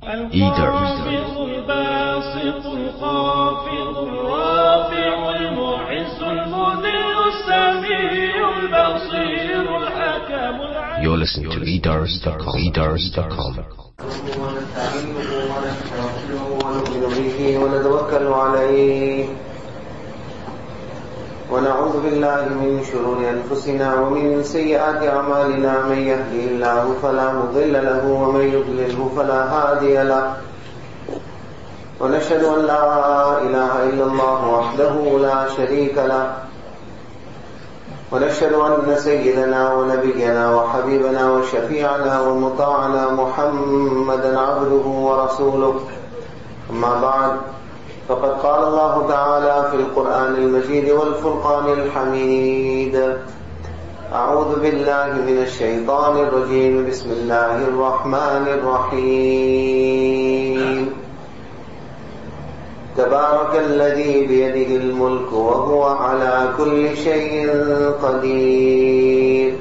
القابض الباسط الخافض الرافع المعز المذل السميع البصير الحكم العليم. You're listening to edars.com. ونؤمن به ونتوكل عليه ونعوذ بالله من شرور أنفسنا ومن سيئات أعمالنا. من يهده الله فلا مضل له ومن يضلله فلا هادي له. ونشهد أن لا إله إلا الله وحده لا شريك له. ونشهد أن سيدنا ونبينا وحبيبنا وشفيعنا ومطاعنا محمدا عبده ورسوله. أما بعد، فقد قال الله تعالى في القرآن المجيد والفرقان الحميد: أعوذ بالله من الشيطان الرجيم. بسم الله الرحمن الرحيم. تبارك الذي بيده الملك وهو على كل شيء قدير.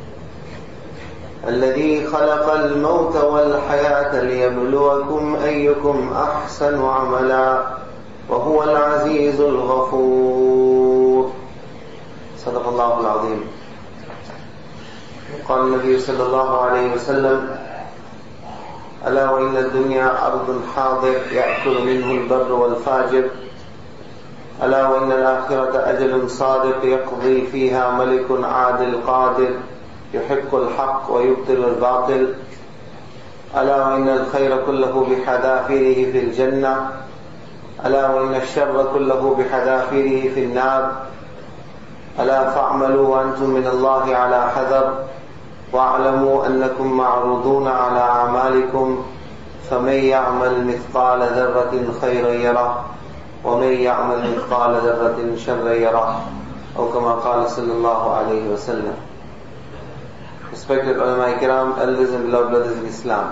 الذي خلق الموت والحياة ليبلوكم أيكم أحسن عملا وهو العزيز الغفور. صدق الله العظيم. قال النبي صلى الله عليه وسلم: ألا وإن الدنيا أرض حاضر يأكل منه البر والفاجر. ألا وإن الآخرة أجل صادق يقضي فيها ملك عادل قادر يحق الحق ويبطل الباطل. ألا وإن الخير كله بحذافيره في الجنة. ألا وإن الشر كله بحذافيره في النار. ألا فاعملوا وأنتم من الله على حذر، واعلموا أنكم معروضون على أعمالكم، فمن يعمل مثقال ذرة خيرا يره ومن يعمل مثقال ذرة شرا يره، أو كما قال صلى الله عليه وسلم. Respected ulama kiram, elders and beloved brothers in Islam,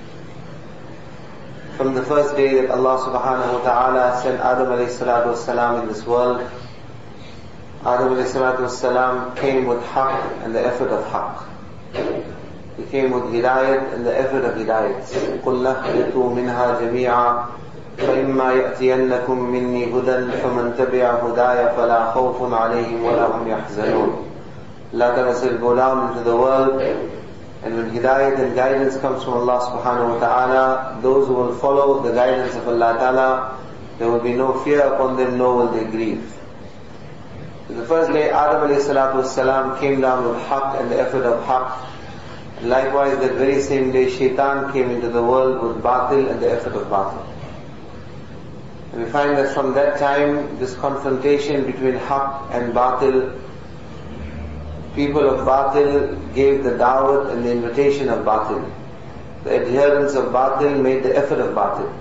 from the first day that Allah subhanahu wa ta'ala sent Adam alayhi salatu wassalam in this world, Adam alayhi salatu wassalam came with haqq and the effort of haqq. He came with hidayat and the effort of hidayat. قُلْ نَحْبِطُوا مِنْهَا جَمِيعًا فَإِمَّا يَأْتِيَنَّكُمْ مِنِّي هُدًى فَمَنْ تَبِعَ هُدَايَ فَلَا خَوْفٌ عَلَيْهِمْ وَلَا هُمْ يَحْزَنُونَ. Allah Ta'ala said, go down into the world, and when hidayat and guidance comes from Allah subhanahu wa ta'ala, those who will follow the guidance of Allah Ta'ala, there will be no fear upon them, nor will they grieve. So the first day Adam alayhi salatu wassalam came down with haqq and the effort of haqq. And likewise that very same day shaitan came into the world with batil and the effort of batil. And we find that from that time, this confrontation between haqq and batil, people of batil gave the da'wat and the invitation of batil. The adherents of batil made the effort of batil.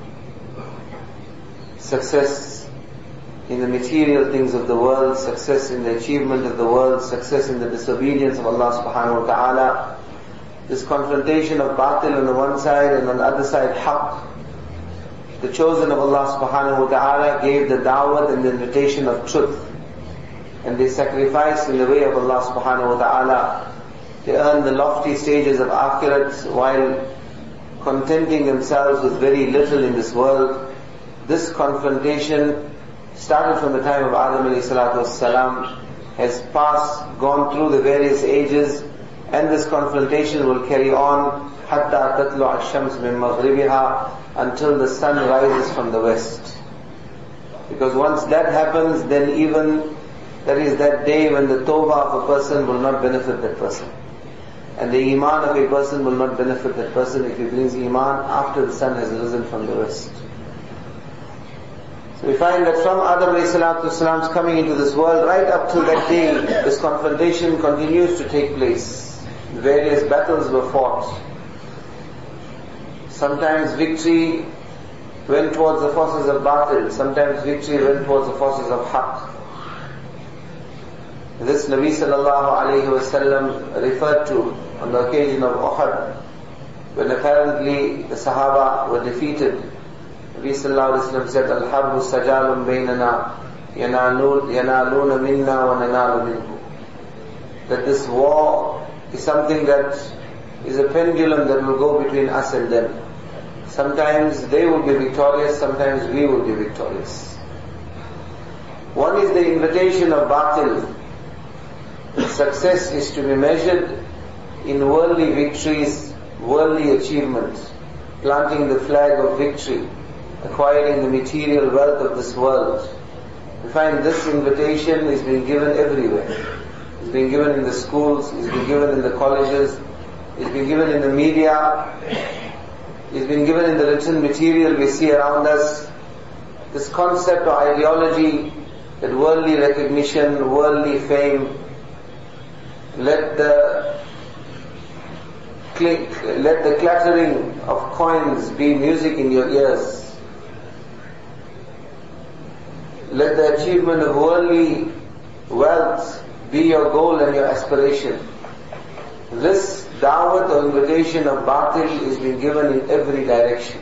Success in the material things of the world, success in the achievement of the world, success in the disobedience of Allah subhanahu wa ta'ala. This confrontation of batil on the one side and on the other side haqq. The chosen of Allah subhanahu wa ta'ala gave the da'wat and the invitation of truth. And they sacrificed in the way of Allah subhanahu wa ta'ala. They earned the lofty stages of akhirat while contenting themselves with very little in this world. This confrontation started from the time of Adam alayhi salatu wassalam, has passed, gone through the various ages, and this confrontation will carry on حَتَّى تَطْلُعَ الشَّمْسُ مِنْ مَغْرِبِهَا, until the sun rises from the west. Because once that happens, then even there is that day when the tawbah of a person will not benefit that person. And the iman of a person will not benefit that person if he brings iman after the sun has risen from the west. So we find that from Adam alayhi salatu wasalam's coming into this world, right up to that day, this confrontation continues to take place. Various battles were fought. Sometimes victory went towards the forces of batil, sometimes victory went towards the forces of haqq. This Nabi sallallahu alayhi wa sallam referred to on the occasion of Uhud, when apparently the Sahaba were defeated. Nabi sallallahu alayhi wa sallam said, Al-harbu sajalun baynana yanaluna minna wa nanalu minhu. That this war is something that is a pendulum that will go between us and them. Sometimes they will be victorious, sometimes we will be victorious. One is the invitation of batil. Success is to be measured in worldly victories, worldly achievements, planting the flag of victory, acquiring the material wealth of this world. We find this invitation is being given everywhere. It's been given in the schools, it's been given in the colleges, it's been given in the media, it's been given in the written material we see around us. This concept or ideology that worldly recognition, worldly fame, let the clattering of coins be music in your ears. Let the achievement of worldly wealth be your goal and your aspiration. This da'wat or invitation of batil is being given in every direction.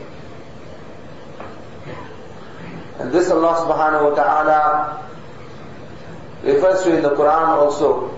And this Allah subhanahu wa ta'ala refers to in the Quran also,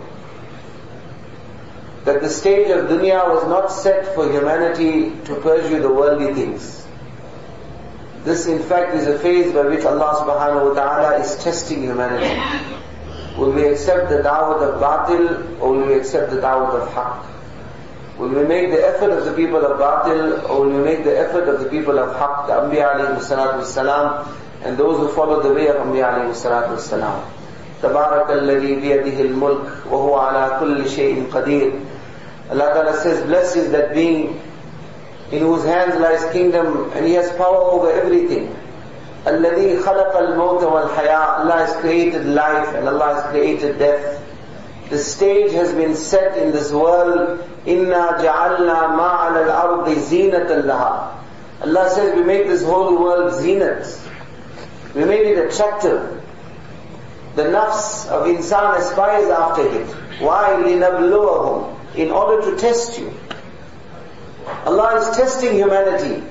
that the stage of dunya was not set for humanity to pursue the worldly things. This in fact is a phase by which Allah subhanahu wa ta'ala is testing humanity. Will we accept the da'wat of batil or will we accept the da'wat of haqq? Will we make the effort of the people of batil or will we make the effort of the people of haqq, the Anbiya alayhi salatu wassalam, and those who follow the way of Anbiya alayhi salatu wassalam. تبارك الذي بيده الملك وهو على كل شيء قدير. Allah Ta'ala says, blessed is that being in whose hands lies kingdom and He has power over everything. الذي خلق الموت والحياة. Allah has created life and Allah has created death. The stage has been set in this world. إِنَّا جَعَلْنَا مَا عَلَى الْأَرْضِ زِينَةً لَهَا. Allah says we make this whole world zinat. We made it attractive. The nafs of insan aspires after it. Why? لِنَبْلُوَهُمْ. In order to test you. Allah is testing humanity.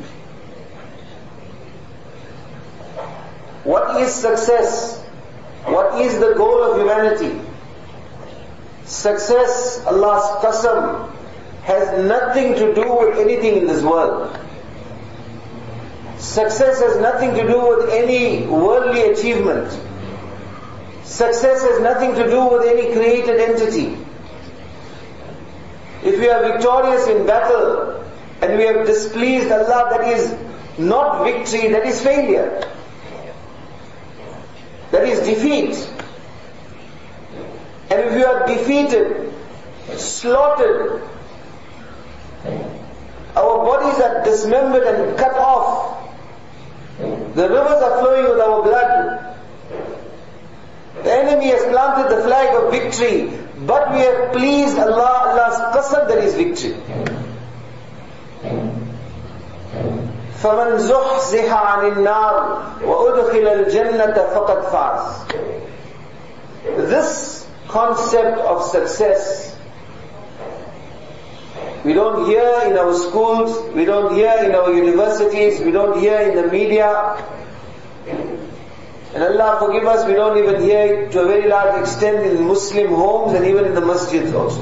What is success? What is the goal of humanity? Success, Allah's qasam, has nothing to do with anything in this world. Success has nothing to do with any worldly achievement. Success has nothing to do with any created entity. If we are victorious in battle and we have displeased Allah, that is not victory, that is failure. That is defeat. And if you are defeated, slaughtered, our bodies are dismembered and cut off, the rivers are flowing with our blood, the enemy has planted the flag of victory, but we have pleased Allah, Allah's qasam, that is victory. فَمَنْ زُحْزِحَ عَنِ النَّارِ وَأُدْخِلَ الْجَنَّةَ فَقَدْ فَازَ. This concept of success, we don't hear in our schools, we don't hear in our universities, we don't hear in the media. And Allah forgive us, we don't even hear it to a very large extent in Muslim homes and even in the masjids also.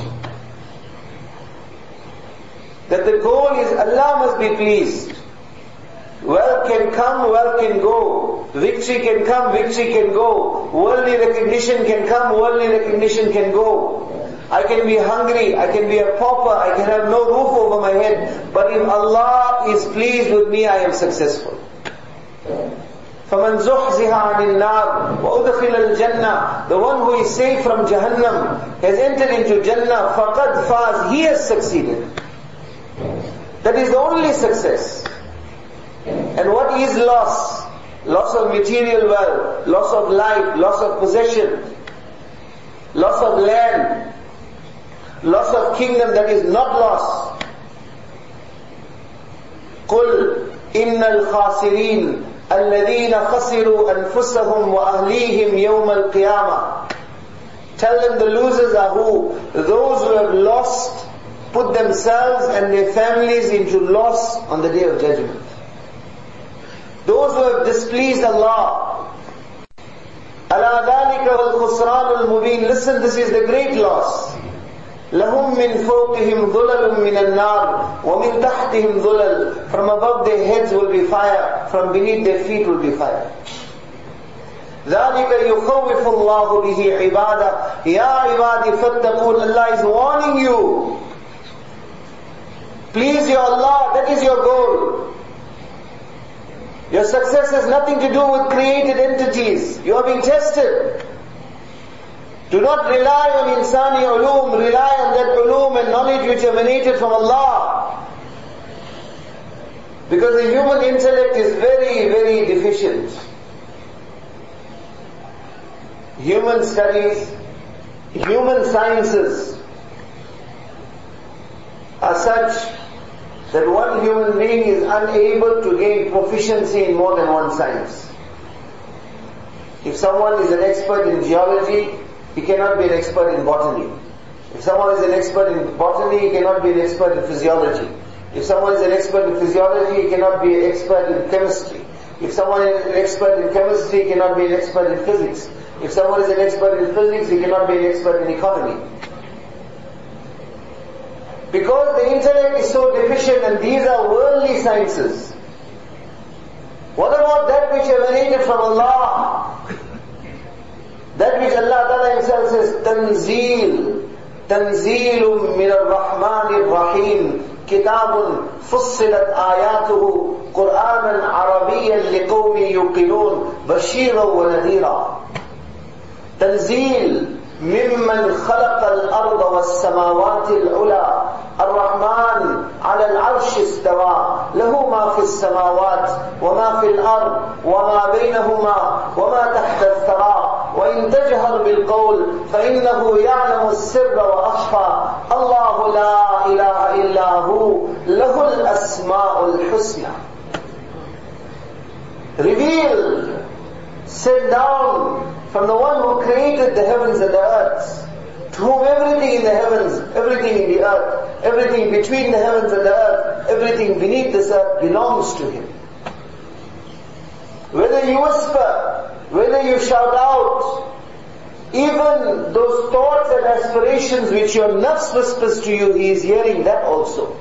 That the goal is Allah must be pleased. Wealth can come, wealth can go. Victory can come, victory can go. Worldly recognition can come, worldly recognition can go. I can be hungry, I can be a pauper, I can have no roof over my head. But if Allah is pleased with me, I am successful. فَمَنْ زُحْزِحَ عَنِ النَّارِ وَأُدْخِلَ الْجَنَّةِ. The one who is saved from Jahannam has entered into Jannah. فَقَدْ فَازَ. He has succeeded. That is the only success. And what is loss? Loss of material wealth, loss of life, loss of possession, loss of land, loss of kingdom, that is not loss. قُلْ إِنَّ الْخَاسِرِينَ الَّذِينَ خَسِرُوا أَنفُسَهُمْ وَأَهْلِيهِمْ يَوْمَ الْقِيَامَةِ. Tell them the losers are who? Those who have lost, put themselves and their families into loss on the day of judgment. Those who have displeased Allah. أَلَا ذَلِكَ وَالْخُسْرَانُ الْمُبِينَ. Listen, this is the great loss. لَهُمْ مِنْ فَوْقِهِمْ ظُلَلٌ مِنَ النَّارِ وَمِنْ تَحْتِهِمْ ظُلَلٌ. From above their heads will be fire, from beneath their feet will be fire. ذَلِكَ يُخَوِّفُ اللَّهُ بِهِ عِبَادًا يَا عِبَادِ فَاتَّقُونَ. Allah is warning you. Please your Allah, that is your goal. Your success has nothing to do with created entities. You are being tested. Do not rely on insani ulum, rely on that ulum and knowledge which emanated from Allah. Because the human intellect is very, very deficient. Human studies, human sciences are such that one human being is unable to gain proficiency in more than one science. If someone is an expert in geology, he cannot be an expert in botany. If someone is an expert in botany, he cannot be an expert in physiology. If someone is an expert in physiology, he cannot be an expert in chemistry. If someone is an expert in chemistry, he cannot be an expert in physics. If someone is an expert in physics, he cannot be an expert in economy. Because the intellect is so deficient, and these are worldly sciences. What about that which emanated from Allah? That which Allah Ta'ala Himself says, Tanzeel, Tanzeelum min ar-Rahman ar-Rahim, Kitabun fussilat ayatuhu, Qur'anan Arabiyyan liqawmi yuqinun, Bashiran wa nadhira. Tanzeel, ممن خلق الأرض والسماوات العلى الرحمن على العرش استوى له ما في السماوات وما في الأرض وما بينهما وما تحت الثرى وإن تجهر بالقول فإنه يعلم السر وأخفى الله لا إله إلا هو له الأسماء الحسنى. Revealed, sent down from the one who created the heavens and the earth, to whom everything in the heavens, everything in the earth, everything between the heavens and the earth, everything beneath this earth belongs to Him. Whether you whisper, whether you shout out, even those thoughts and aspirations which your nafs whispers to you, He is hearing that also.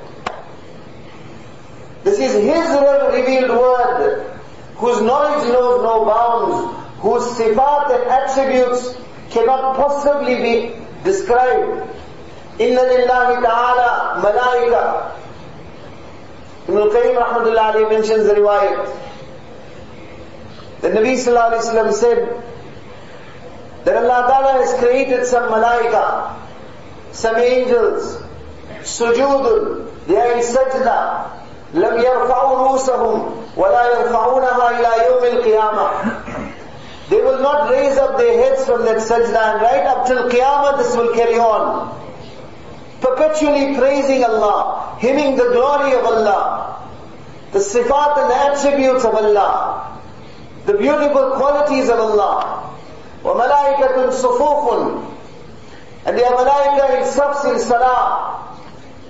This is His revealed word, whose knowledge knows no bounds, whose sifat and attributes cannot possibly be described. Inna lillahi ta'ala malaika. Ibn al-Qayyim rahmatullah alayhi mentions the riwayat. The Nabi sallallahu alayhi wa sallam said that Allah Ta'ala has created some malaika, some angels, sujudun, they are in sajda, lam yarfa'u rusahum, wa la yarfa'unaha ila yawm al-qiyamah. They will not raise up their heads from that sajda, and right up till Qiyamah this will carry on. Perpetually praising Allah, hymning the glory of Allah, the sifat and the attributes of Allah, the beautiful qualities of Allah. وَمَلَائِكَةٌ صُفُوفٌ. And they are malaika in safs in salah.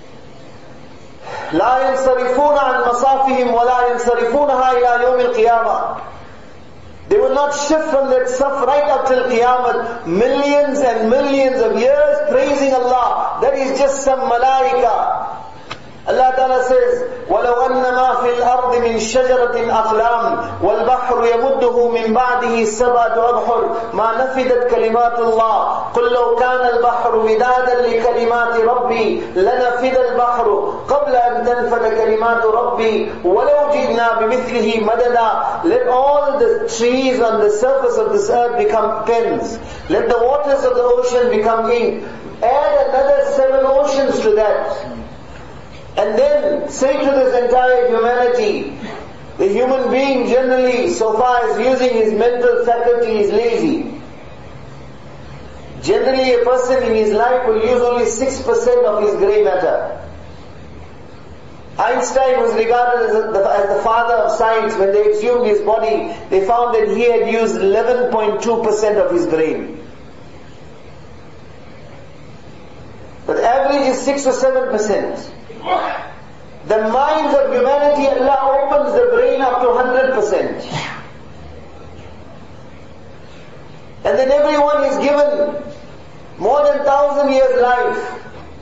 لَا يَنْصَرِفُونَ عَنْ مَصَافِهِمْ وَلَا يَنْصَرِفُونَهَا إِلَى يَوْمِ الْقِيَامَةِ. They will not shift from that saf right up till Qiyamah. Millions and millions of years praising Allah. That is just some malaika. Allah Ta'ala says, وَلَوْ أَنَّ مَا فِي الْأَرْضِ مِنْ شَجَرَةٍ أَقْلَامٍ وَالْبَحْرُ يَمُدُّهُ مِنْ بَعْدِهِ سَبْعَةُ أَبْحُرٍ مَا نَفِدَتْ كَلِمَاتُ اللَّهِ قُلْ لَوْ كَانَ الْبَحْرُ مِدَادًا لِكَلِمَاتِ رَبِّي لَنَفِدَ الْبَحْرُ قَبْلَ أَنْ تَنْفَدَ كَلِمَاتُ رَبِّي وَلَوْ جِئْنَا بِمِثْلِهِ مَدَدًا. Let all the trees on the surface of this earth become pens. Let the waters of the ocean become ink. Add another 7 oceans to that. And then say to this entire humanity, the human being generally, so far as using his mental faculty, is lazy. Generally a person in his life will use only 6% of his grey matter. Einstein was regarded as the father of science. When they exhumed his body, they found that he had used 11.2% of his brain. But the average is 6 or 7%. The minds of humanity, Allah opens the brain up to 100%. And then everyone is given more than 1,000 years life.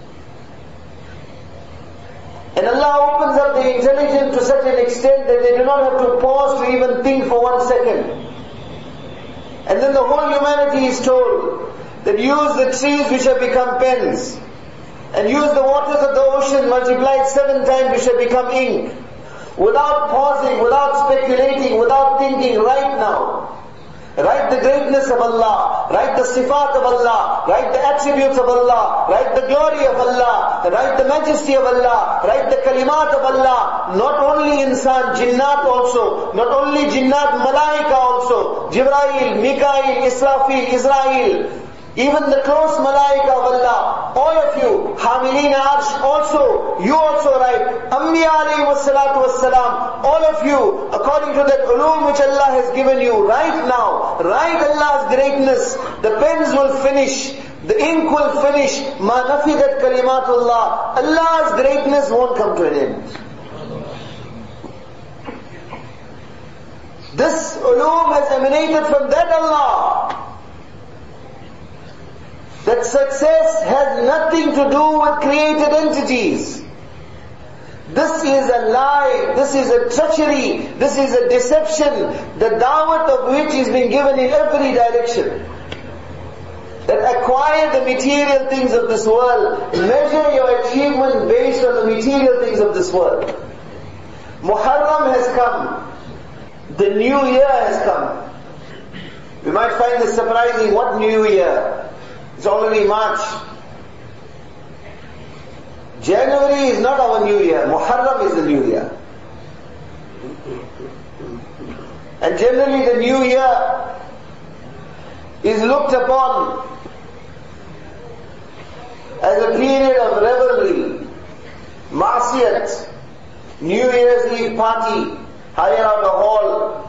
And Allah opens up the intelligence to such an extent that they do not have to pause to even think for 1 second. And then the whole humanity is told that use the trees which have become pens, and use the waters of the ocean multiplied 7 times which have become ink, without pausing, without speculating, without thinking, right now. Write the greatness of Allah, write the sifat of Allah, write the attributes of Allah, write the glory of Allah, write the majesty of Allah, write the kalimat of Allah. Not only insan, jinnat also, not only jinnat, malaika also, Jibrail, Mikail, Israfil, Israel, even the close malaika of Allah, all of you, Hamilina Arsh also, you also write, Anbiya alayhi wassalatu wassalam, all of you, according to that ulum which Allah has given you, right now, write Allah's greatness, the pens will finish, the ink will finish, ma nafidat kalimatullah, Allah's greatness won't come to an end. This ulum has emanated from that Allah. That success has nothing to do with created entities. This is a lie, this is a treachery, this is a deception, the da'wat of which is being given in every direction. That acquire the material things of this world, measure your achievement based on the material things of this world. Muharram has come, the new year has come. We might find this surprising, what new year? It's already March. January is not our new year. Muharram is the new year. And generally the new year is looked upon as a period of revelry, ma'asiyat, New Year's Eve party, hire out a hall,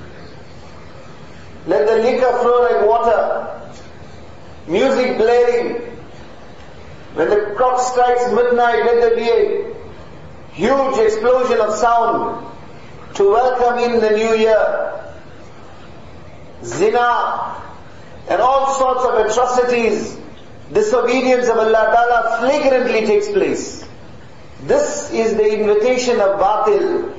let the liquor flow like water, music blaring. When the clock strikes midnight, let there be a huge explosion of sound to welcome in the new year. Zina and all sorts of atrocities, disobedience of Allah Ta'ala flagrantly takes place. This is the invitation of batil.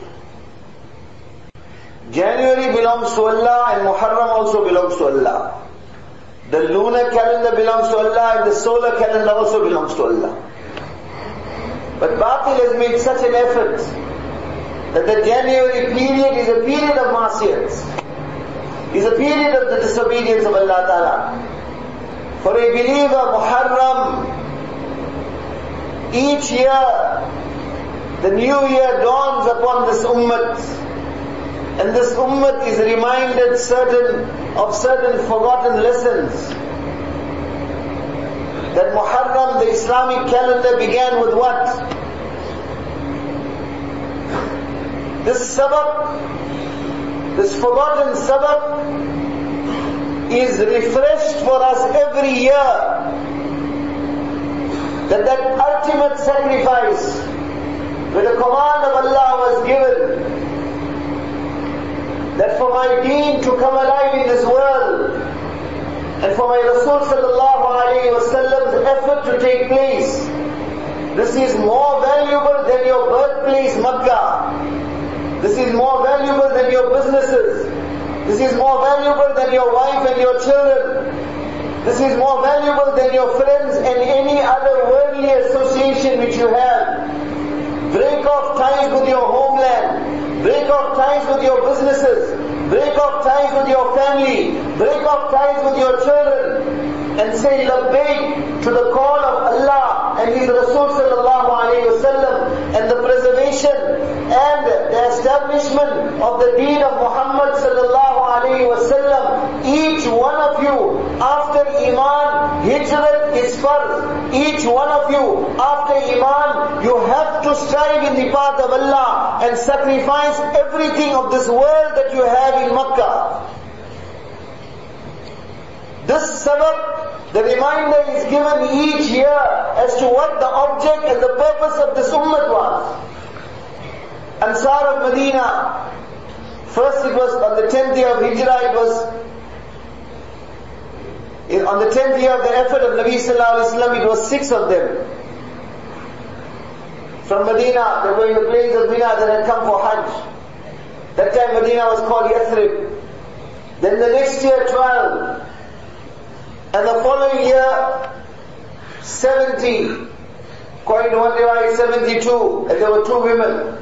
January belongs to Allah and Muharram also belongs to Allah. The lunar calendar belongs to Allah and the solar calendar also belongs to Allah. But batil has made such an effort that the January period is a period of ma'asiyat, is a period of the disobedience of Allah Ta'ala. For a believer, Muharram, each year, the new year dawns upon this ummah, and this ummah is reminded of certain forgotten lessons. That Muharram, the Islamic calendar, began with what? This sabab, this forgotten sabab is refreshed for us every year. That ultimate sacrifice, where the command of Allah was given, that for my deen to come alive in this world, and for my Rasul sallallahu alayhi wa sallam's effort to take place, this is more valuable than your birthplace Makkah. This is more valuable than your businesses. This is more valuable than your wife and your children. This is more valuable than your friends and any other worldly association which you have. Break off ties with your homeland. Break off ties with your businesses. Break off ties with your family. Break off ties with your children. And say labbaik to the call of Allah and His Rasul sallallahu alayhi wa sallam, and the preservation and the establishment of the deen of Muhammad sallallahu alayhi wa sallam. Each one of you, after Iman, Hijrat is farz. Each one of you, after Iman, you have to strive in the path of Allah and sacrifice everything of this world that you have in Makkah. This sabab, the reminder is given each year as to what the object and the purpose of this ummah was. Ansar of Medina, first it was on the 10th year of Hijrah, it was on the 10th year of the effort of Nabi Sallallahu Alaihi Wasallam, it was 6 of them. from Medina. They were in the plains of Mina that had come for Hajj. That time Medina was called Yathrib. Then the next year 12. And the following year 70. According to one riwayah 72. And there were 2 women.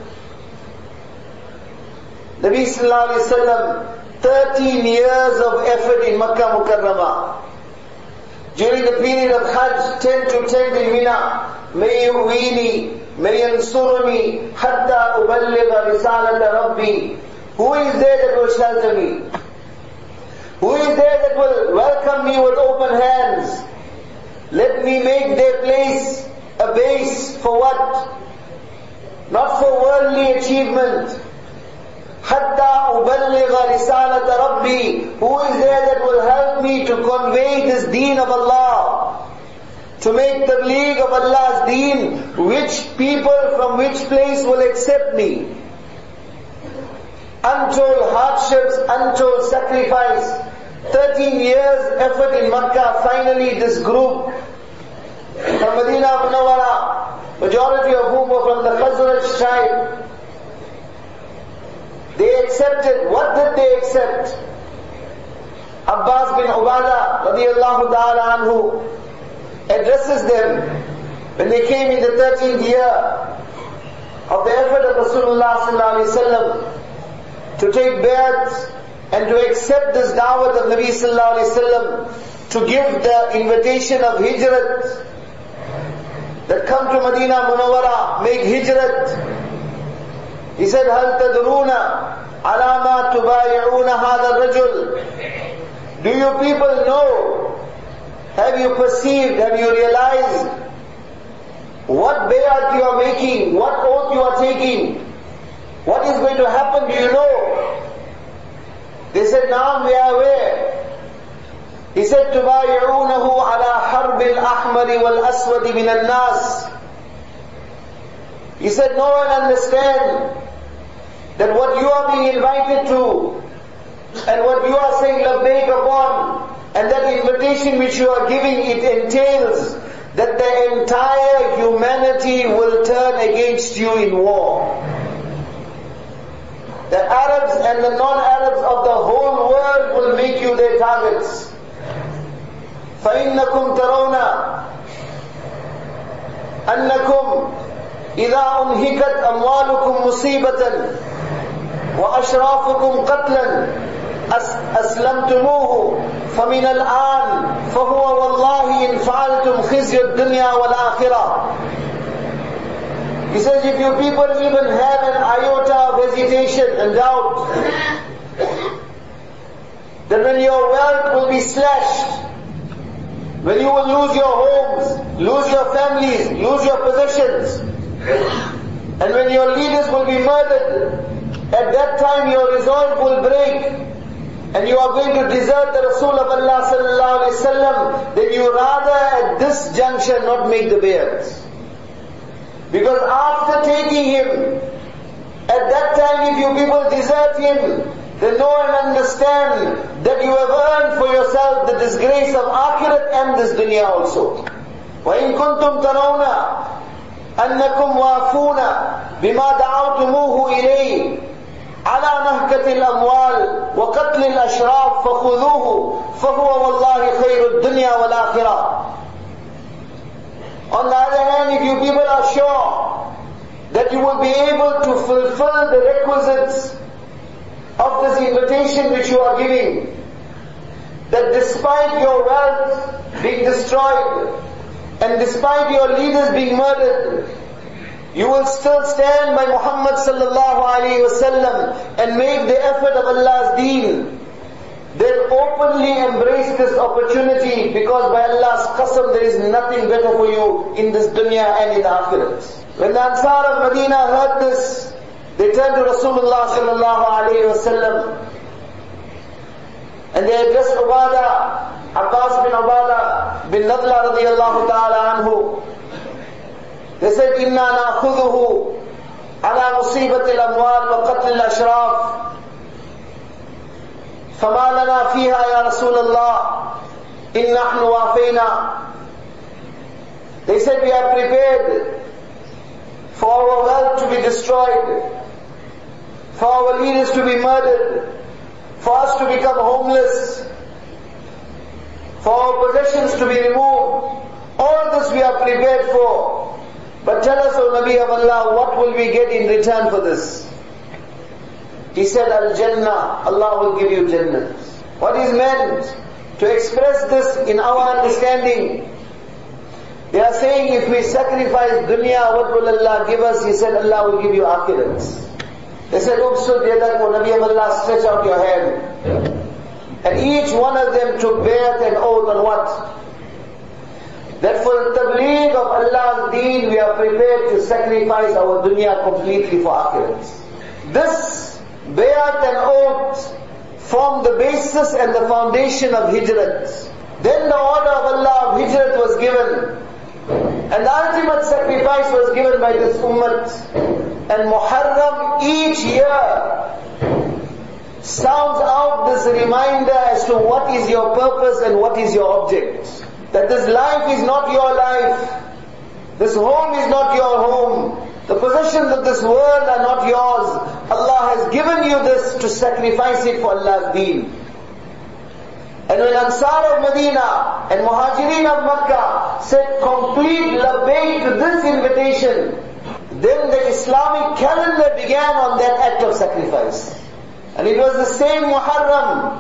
Nabi sallallahu alayhi wa sallam, 13 years of effort in Makkah Mukarramah. During the period of Hajj, 10 to 10 in Mina, may yu'wini, may yansuruni, hatta uballigha risalata Rabbi. Who is there that will shelter me? Who is there that will welcome me with open hands? Let me make their place a base for what? Not for worldly achievement. Hatta uballigha risalata Rabbi. Who is there that will help me to convey this deen of Allah? To make tabligh of Allah's deen, which people from which place will accept me? Untold hardships, untold sacrifice. 13 years effort in Makkah. Finally this group from Medina Munawwara, majority of whom were from the Khazraj tribe, they accepted. What did they accept? Abbas bin Ubadah radiyallahu ta'ala anhu addresses them when they came in the 13th year of the effort of Rasulullah sallallahu alaihi wasallam to take bay'at and to accept this da'wat of Nabi sallallahu alaihi wasallam, to give the invitation of hijrat, that come to Medina Munawwara, make hijrat. He said, هَلْ تَدْرُونَ عَلَى مَا تُبَايِعُونَ هَذَا الرَّجُلِ. Do you people know? Have you perceived? Have you realized what bay'at you are making? What oath you are taking? What is going to happen? Do you know? They said, Naam, we are aware. He said, تُبَايِعُونَهُ عَلَى حَرْبِ الْأَحْمَرِ وَالْأَسْوَدِ مِنَ النَّاسِ. He said, know and understand that what you are being invited to and what you are saying labbaik upon, and that invitation which you are giving, it entails that the entire humanity will turn against you in war. The Arabs and the non-Arabs of the whole world will make you their targets. فَإِنَّكُمْ تَرَوْنَ أَنَّكُمْ إِذَا أُنْهِكَتْ أَمْوَالُكُمْ مُصِيبَةً وَأَشْرَافُكُمْ قَتْلًا أَسْلَمْتُمُوهُ فَمِنَ الْآنِ فَهُوَ وَاللَّهِ إِنْ فَعَلْتُمْ خِزْيَ الدُّنْيَا وَالْآخِرَةِ. He says, if you people even have an iota of hesitation and doubt that when your wealth will be slashed, when you will lose your homes, lose your families, lose your possessions, and when your leaders will be murdered, at that time your resolve will break, and you are going to desert the Rasul of Allah sallallahu alaihi wasallam, then you rather at this juncture not make the bay'at. Because after taking him, at that time if you people desert him, then know and understand that you have earned for yourself the disgrace of akhirat and this dunya also. وَإِن كُنْتُمْ تَرَوْنَ أَنَّكُمْ وَافُونَ بِمَا دَعَوْتُمُوهُ إِلَيْهِ عَلَى نَهْكَةِ الْأَمْوَالِ وَقَتْلِ الْأَشْرَافِ فَخُذُوهُ فَهُوَ وَاللَّهِ خَيْرُ الدُّنْيَا وَالْآخِرَةِ. On the other hand, if you people are sure that you will be able to fulfill the requisites of this invitation which you are giving, that despite your wealth being destroyed, and despite your leaders being murdered, you will still stand by Muhammad sallallahu alaihi wasallam and make the effort of Allah's deen, then openly embrace this opportunity, because by Allah's qasam there is nothing better for you in this dunya and in the akhirat. When the Ansar of Medina heard this, they turned to Rasulullah sallallahu alaihi wasallam and they addressed Ubadah, Abbas bin Ubadah bin Nadla radiyallahu ta'ala anhu. They said, إِنَّا نَأْخُذُهُ عَلَى مُصِيبَةِ الْأَمْوَالِ وَقَتْلِ الْأَشْرَافِ فَمَا لَنَا فِيهَا يَا رَسُولَ اللَّهِ إِنْ نَحْنُ وَافَيْنَا. They said, we are prepared for our wealth to be destroyed, for our leaders to be murdered, for us to become homeless, for our possessions to be removed. All this we are prepared for. But tell us, O Nabi of Allah, what will we get in return for this? He said, Al-Jannah, Allah will give you Jannah. What is meant to express this in our understanding? They are saying, if we sacrifice dunya, what will Allah give us? He said, Allah will give you akhirat. They said, Ubsud yadak, O Nabi of Allah, stretch out your hand. And each one of them took bayat and oath on what? That for the tabligh of Allah's deen, we are prepared to sacrifice our dunya completely for akhirat. This bayat and oath form the basis and the foundation of hijrat. Then the order of Allah of hijrat was given. And the ultimate sacrifice was given by this ummah. And Muharram each year sounds out this reminder as to what is your purpose and what is your object. That this life is not your life. This home is not your home. The possessions of this world are not yours. Allah has given you this to sacrifice it for Allah's deen. And when Ansar of Medina and Muhajirin of Makkah said complete labbaik to this invitation, then the Islamic calendar began on that act of sacrifice. And it was the same Muharram,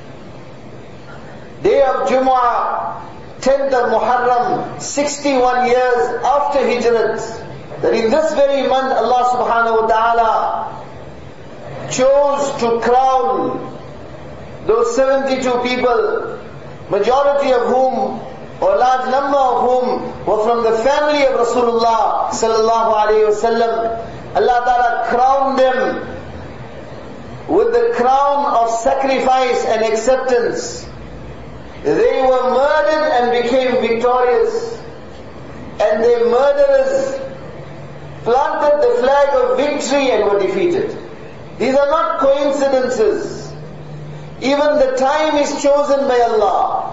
day of Jumu'ah, 10th of Muharram, 61 years after Hijrat, that in this very month Allah subhanahu wa ta'ala chose to crown those 72 people, majority of whom, or large number of whom, were from the family of Rasulullah sallallahu alayhi wa sallam. Allah ta'ala crowned them with the crown of sacrifice and acceptance. They were murdered and became victorious. And their murderers planted the flag of victory and were defeated. These are not coincidences. Even the time is chosen by Allah.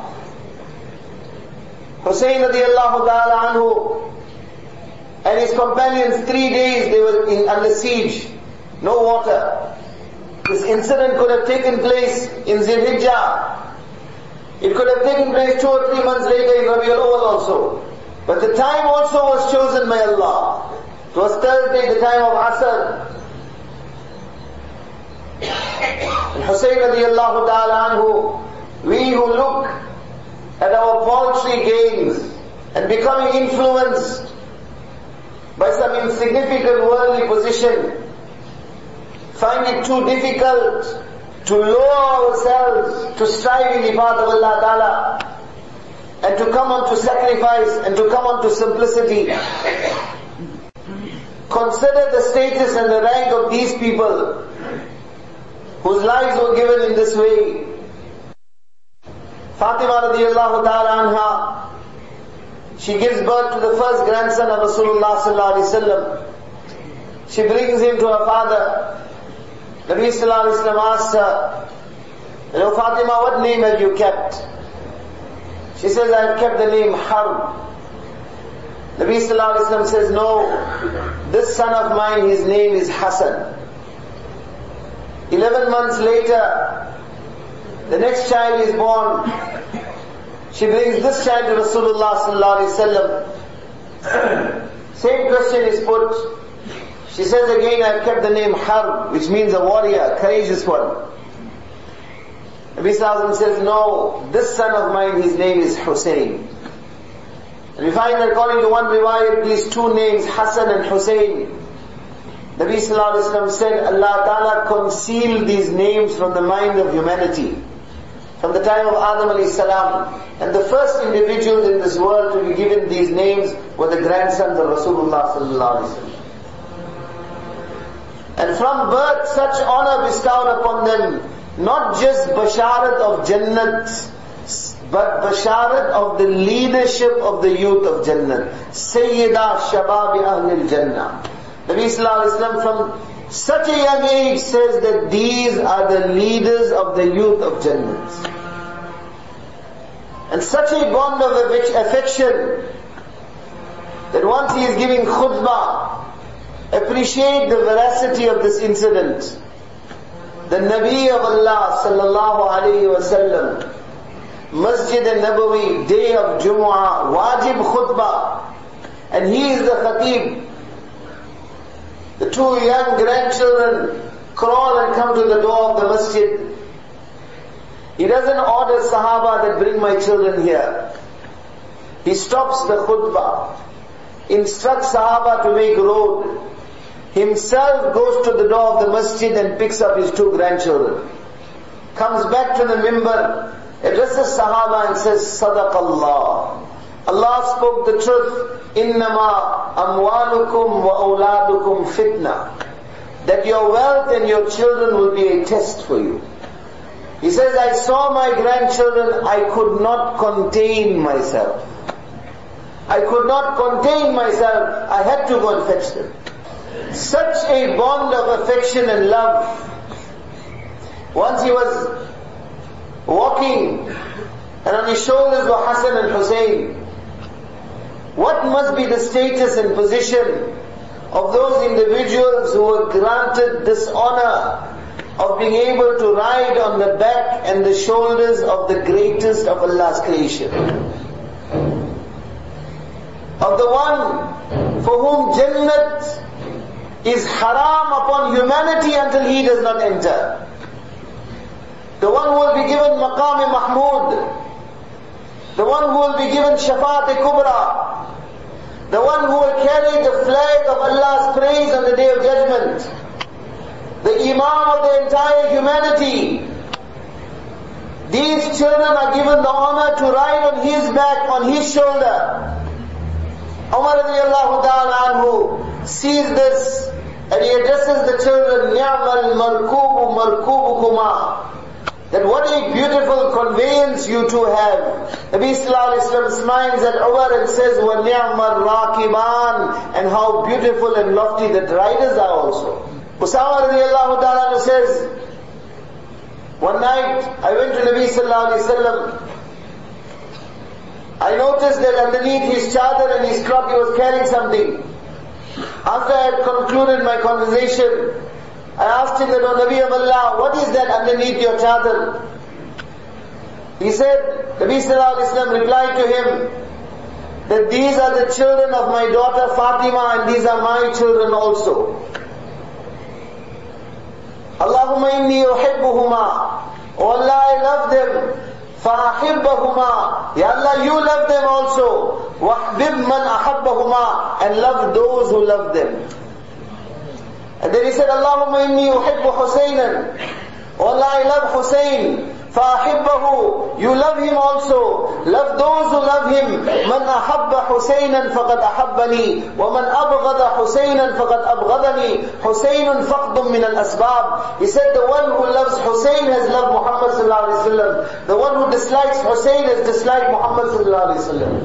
Hussein radiallahu ta'ala anhu and his companions, 3 days they were under siege, no water. This incident could have taken place in Zilhijjah. It could have taken place 2 or 3 months later in Rabiul Awwal also. But the time also was chosen by Allah. It was Thursday, the time of Asr. And Hussein radiallahu ta'ala anhu, we who look at our paltry gains and becoming influenced by some insignificant worldly position, find it too difficult to lower ourselves, to strive in the path of Allah Ta'ala, and to come on to sacrifice and to come on to simplicity. Consider the status and the rank of these people whose lives were given in this way. Fatima radiallahu ta'ala anha, she gives birth to the first grandson of Rasulullah sallallahu alaihi wasallam. She brings him to her father. Nabi sallallahu alaihi wasallam asks her, "O Fatima, what name have you kept?" She says, "I have kept the name Harb." Nabi sallallahu alaihi wasallam says, "No, this son of mine, his name is Hassan." 11 months later, the next child is born. She brings this child to Rasulullah sallallahu alaihi wasallam. Same question is put. She says again, I have kept the name Harb, which means a warrior, courageous one. Nabi sallallahu alaihi wasallam says, no, this son of mine, his name is Hussein. And we find that according to one riwayat, these two names, Hassan and Hussein, Nabi sallallahu alaihi wasallam said, Allah Ta'ala concealed these names from the mind of humanity. From the time of Adam alayhi salam. And the first individuals in this world to be given these names were the grandsons of Rasulullah sallallahu alaihi wasallam. And from birth such honor bestowed upon them, not just basharat of Jannat, but basharat of the leadership of the youth of Jannat. Sayyida Shababi Ahlil Jannah. Nabi sallallahu alaihi wasallam from such a young age says that these are the leaders of the youth of Jannat. And such a bond of affection that once he is giving khutbah appreciate the veracity of this incident. The Nabi of Allah sallallahu alayhi wa sallam, Masjid al-Nabawi, day of Jumu'ah, wajib khutbah, and he is the khatib. The two young grandchildren crawl and come to the door of the masjid. He doesn't order Sahaba that bring my children here. He stops the khutbah, instructs Sahaba to make road. Himself goes to the door of the masjid and picks up his two grandchildren. Comes back to the mimbar, addresses Sahaba and says, Sadaqallah. Allah spoke the truth. Innama amwalukum wa awladukum fitna. That your wealth and your children will be a test for you. He says, I saw my grandchildren, I could not contain myself. I could not contain myself, I had to go and fetch them. Such a bond of affection and love. Once he was walking, and on his shoulders were Hassan and Hussein. What must be the status and position of those individuals who were granted this honor of being able to ride on the back and the shoulders of the greatest of Allah's creation? Of the one for whom Jannat is haram upon humanity until he does not enter. The one who will be given Maqam Mahmud. The one who will be given Shafaat Kubra. The one who will carry the flag of Allah's praise on the Day of Judgment. The Imam of the entire humanity. These children are given the honor to ride on his back, on his shoulder. Umar radiallahu ta'ala anhu sees this and he addresses the children, Ni'mal markubu markubukuma. That what a beautiful conveyance you two have. Nabi sallallahu alayhi wa sallam smiles at Umar and says, Wa ni'mal raqiban. And how beautiful and lofty the riders are also. Usama radiallahu ta'ala says, one night I went to Nabi sallallahu alayhi wa sallam. I noticed that underneath his chadar and his crop he was carrying something. After I had concluded my conversation, I asked him that, O Nabi of Allah, what is that underneath your chadar? He said, Nabi sallallahu alayhi wa sallam replied to him, that these are the children of my daughter Fatima and these are my children also. Allahumma inni uhibbuhuma. O Allah, I love them. فَأَحِبَّهُمَا. Ya Allah, you love them also. وَحْبِبْ مَنْ أَحَبَّهُمَا. And love those who love them. And then he said, Allahumma inni uhibbu Husaynan. Oh Allah, I love Husayn. فَأَحِبَّهُ. You love him also. Love those who love him. مَنْ أَحَبَّ حُسَيْنًا فَقَدْ أَحَبَّنِي وَمَنْ أَبْغَضَ حُسَيْنًا فَقَدْ أَبْغَضَنِي حُسَيْنٌ فَقْدٌ مِنَ الْأَسْبَابِ. He said, the one who loves Husayn has loved Muhammad sallallahu alayhi wa sallam. The one who dislikes Husayn has disliked Muhammad sallallahu alayhi wa sallam.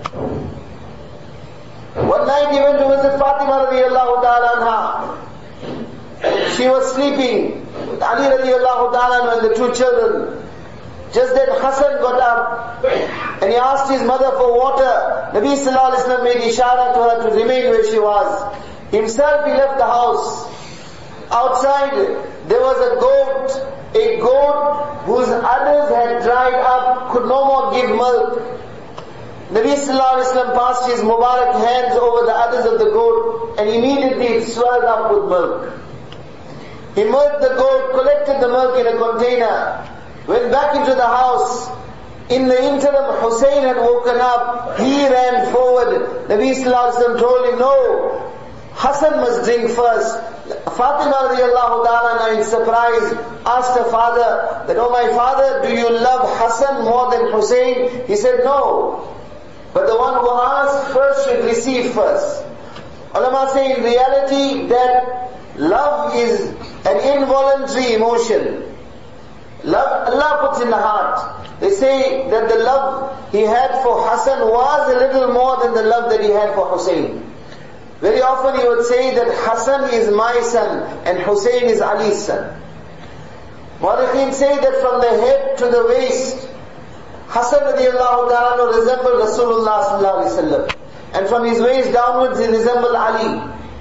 One night he went to visit Fatima radiallahu ta'ala anha. She was sleeping with Ali radiallahu ta'ala and the two children. Just then Hassan got up and he asked his mother for water. Nabi sallallahu alayhi wa sallam made ishara to her to remain where she was. Himself he left the house. Outside there was a goat whose udders had dried up, could no more give milk. Nabi sallallahu alayhi wa sallam passed his Mubarak hands over the udders of the goat and immediately it swelled up with milk. He milked the goat, collected the milk in a container, went back into the house. In the interim, Hussein had woken up. He ran forward. Nabi sallallahu alayhi wa sallam told him, no, Hassan must drink first. Fatima radiallahu ta'ala in surprise asked her father that, oh my father, do you love Hassan more than Hussein? He said, no. But the one who asks first should receive first. Ulama say in reality that love is an involuntary emotion. Love, Allah puts in the heart. They say that the love he had for Hassan was a little more than the love that he had for Hussein. Very often he would say that Hassan is my son and Hussein is Ali's son. Mu'arrikheen say that from the head to the waist, Hassan radiallahu ta'ala resembled Rasulullah sallallahu alayhi wa sallam. And from his waist downwards he resembled Ali.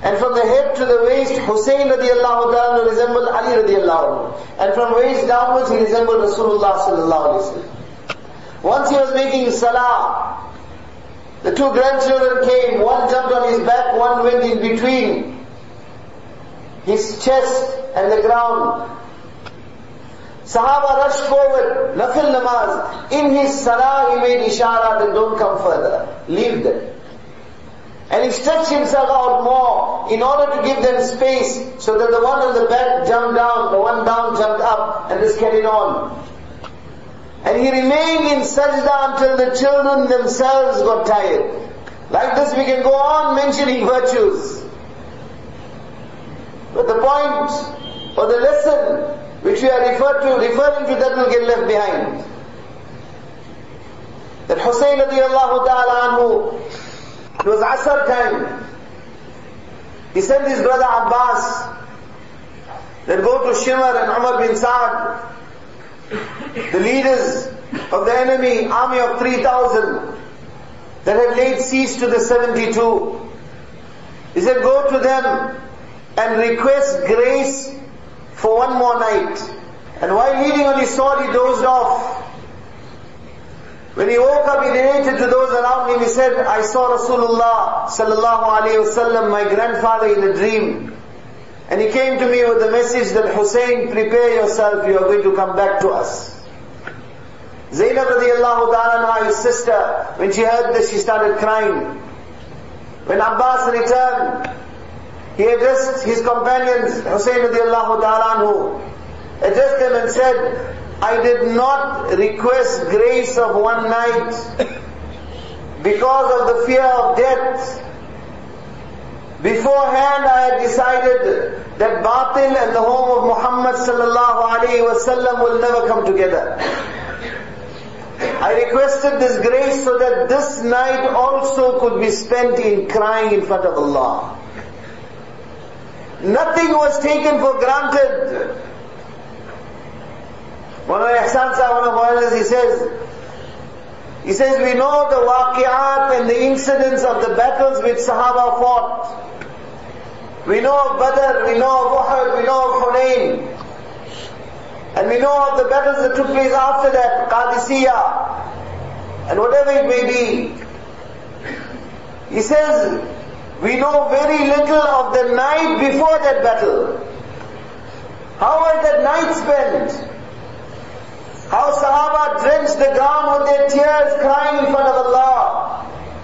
And from the head to the waist, Hussein radiallahu ta'ala resembled Ali radiallahu anhu. And from waist downwards, he resembled Rasulullah sallallahu alayhi wa sallam. Once he was making salah, the two grandchildren came, one jumped on his back, one went in between his chest and the ground. Sahaba rushed forward, nafil namaz. In his salah he made ishara that don't come further, leave them. And he stretched himself out more in order to give them space so that the one on the back jumped down, the one down jumped up, and this carried on. And he remained in sajda until the children themselves got tired. Like this we can go on mentioning virtues. But the point or the lesson which we are referring to that will get left behind. That Hussein radiallahu ta'ala anhu, it was Asr time. He sent his brother Abbas, that go to Shimr and Umar bin Sa'd, the leaders of the enemy army of 3,000 that had laid siege to the 72. He said, go to them and request grace for one more night. And while leaning on his sword, he dozed off. When he woke up, he narrated to those around him, he said, I saw Rasulullah sallallahu alayhi wasallam, my grandfather, in a dream. And he came to me with the message that, Hussein, prepare yourself, you are going to come back to us. Zainab radiallahu ta'ala, his sister, when she heard this, she started crying. When Abbas returned, he addressed his companions, Hussein radiallahu ta'ala, addressed them and said, I did not request grace of one night because of the fear of death. Beforehand I had decided that Batil and the home of Muhammad sallallahu alayhi wasallam will never come together. I requested this grace so that this night also could be spent in crying in front of Allah. Nothing was taken for granted. One of our elders, he says, we know the waqi'at and the incidents of the battles which Sahaba fought. We know of Badr, we know of Uhud, we know of Hunayn. And we know of the battles that took place after that, Qadisiyah, and whatever it may be. He says, we know very little of the night before that battle. How was that night spent? How Sahaba drenched the ground with their tears, crying in front of Allah.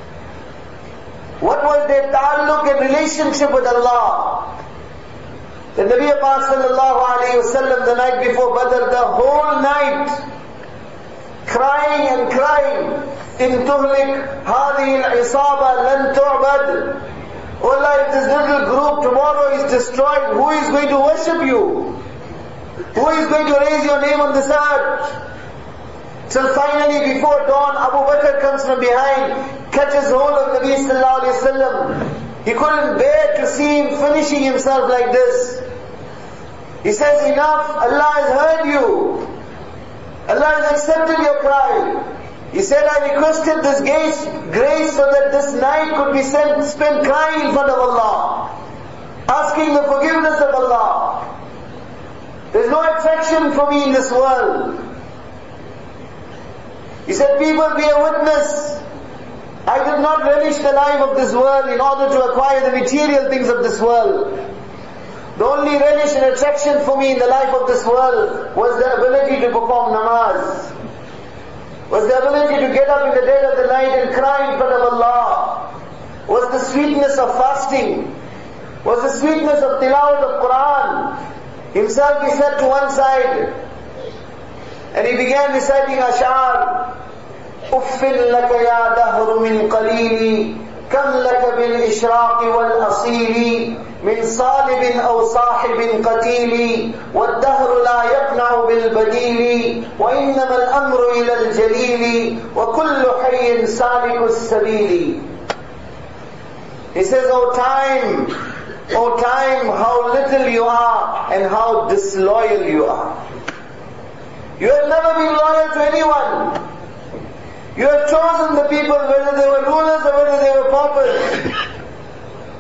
What was their ta'alluq and relationship with Allah? The Nabi Pak sallallahu alayhi wasallam, the night before Badr, the whole night, crying and crying, in tuhlik hadhihi al-isaba lan tu'bad. Oh Allah, if this little group tomorrow is destroyed, who is going to worship you? Who is going to raise your name on this earth? Till finally before dawn, Abu Bakr comes from behind, catches hold of Nabi sallallahu alayhi wasallam. He couldn't bear to see him finishing himself like this. He says, enough, Allah has heard you. Allah has accepted your cry. He said, I requested this grace so that this night could be spent crying in front of Allah, asking the forgiveness of Allah. There's no attraction for me in this world. He said, people, be a witness. I did not relish the life of this world in order to acquire the material things of this world. The only relish and attraction for me in the life of this world was the ability to perform namaz, was the ability to get up in the dead of the night and cry in front of Allah, was the sweetness of fasting, was the sweetness of tilawat of Quran. Himself he sat to one side and he began reciting ash'ar. Uffin laka ya dahru min qalili, kam laka bil ishraqi wal asili, min salibin aw sahibin qatili, wad dahru la yaqna'u bil badili, wa innama al amru ila al jalili, wa kullu hayyin saliku as-sabili. He says, O time, how little you are and how disloyal you are. You have never been loyal to anyone. You have chosen the people, whether they were rulers or whether they were paupers.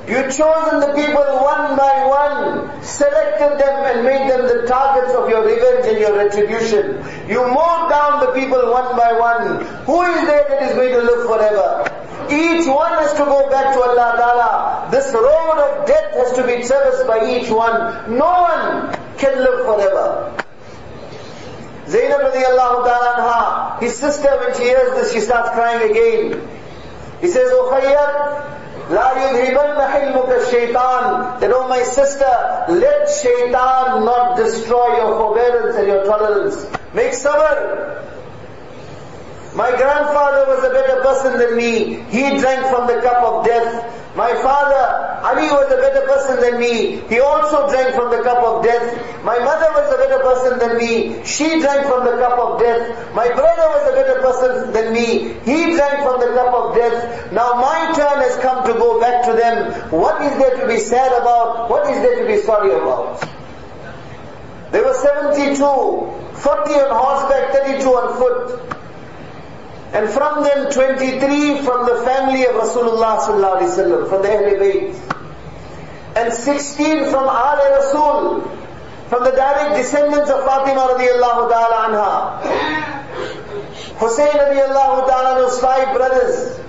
You've chosen the people one by one, selected them and made them the targets of your revenge and your retribution. You mowed down the people one by one. Who is there that is going to live forever? Each one has to go back to Allah Ta'ala. This road of death has to be traversed by each one. No one can live forever. Zainab radiallahu ta'ala anha, his sister, when she hears this, she starts crying again. He says, O Khayyat, La yudhibanna hilmuka shaitan. That, oh my sister, let shaitan not destroy your forbearance and your tolerance. Make sabr. My grandfather was a better person than me. He drank from the cup of death. My father, Ali, was a better person than me. He also drank from the cup of death. My mother was a better person than me. She drank from the cup of death. My brother was a better person than me. He drank from the cup of death. Now my turn has come to go back to them. What is there to be sad about? What is there to be sorry about? There were 72, 40 on horseback, 32 on foot. And from them 23 from the family of Rasulullah sallallahu alaihi wasallam, from the Ahlul Bayt. And 16 from Ahl Rasul, from the direct descendants of Fatima radiallahu ta'ala anha. Hussein radiallahu ta'ala anhu's 5 brothers.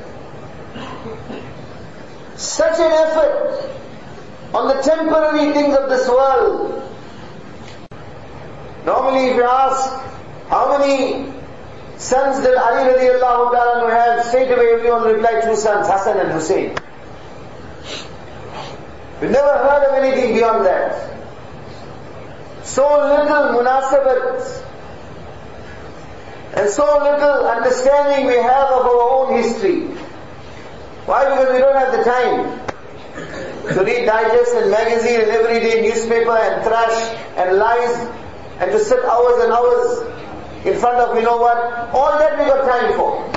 Such an effort on the temporary things of this world. Normally if you ask, how many sons did Ali radiallahu ta'ala have? Straight away everyone will reply 2 sons, Hassan and Hussein. We never heard of anything beyond that. So little munasabat and so little understanding we have of our own history. Why? Because we don't have the time to read digest and magazine and everyday newspaper and trash and lies and to sit hours and hours in front of, you know what, all that we got time for.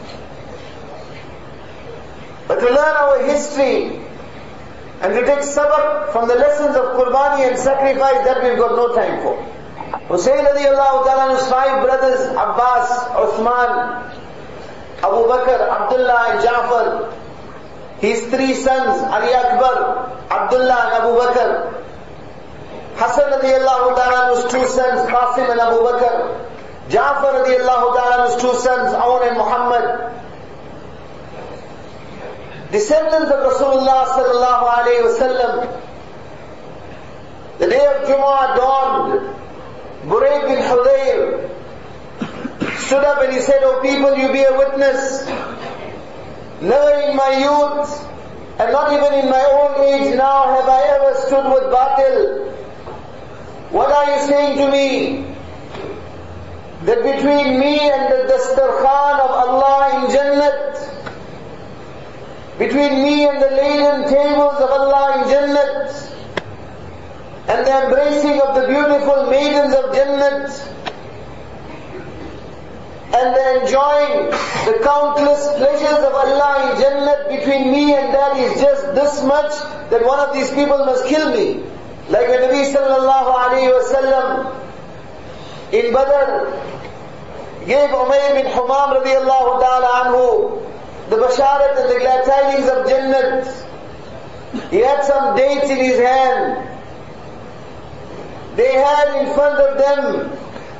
But to learn our history and to take sabr from the lessons of Qurbani and sacrifice, that we've got no time for. Hussein radiallahu ta'ala's 5 brothers, Abbas, Uthman, Abu Bakr, Abdullah and Ja'far. His 3 sons, Ali Akbar, Abdullah and Abu Bakr. Hassan radiallahu ta'ala's 2 sons, Qasim and Abu Bakr. Ja'far radiallahu ta'ala's 2 sons, Awn and Muhammad. Descendants of Rasulullah sallallahu alayhi wa sallam. The day of Jumu'ah dawned. Burayd bin Hudayr stood up and he said, O people, you be a witness. Never in my youth and not even in my old age now have I ever stood with batil. What are you saying to me? That between me and the dastarkhan of Allah in Jannat, between me and the laden tables of Allah in Jannat, and the embracing of the beautiful maidens of Jannat, and the enjoying the countless pleasures of Allah in Jannat, between me and that is just this much, that one of these people must kill me. Like when Nabi sallallahu alayhi wa sallam in Badr gave Umayr bin Humam radiallahu ta'ala anhu the basharat and the glad tidings of Jannat. He had some dates in his hand. They had in front of them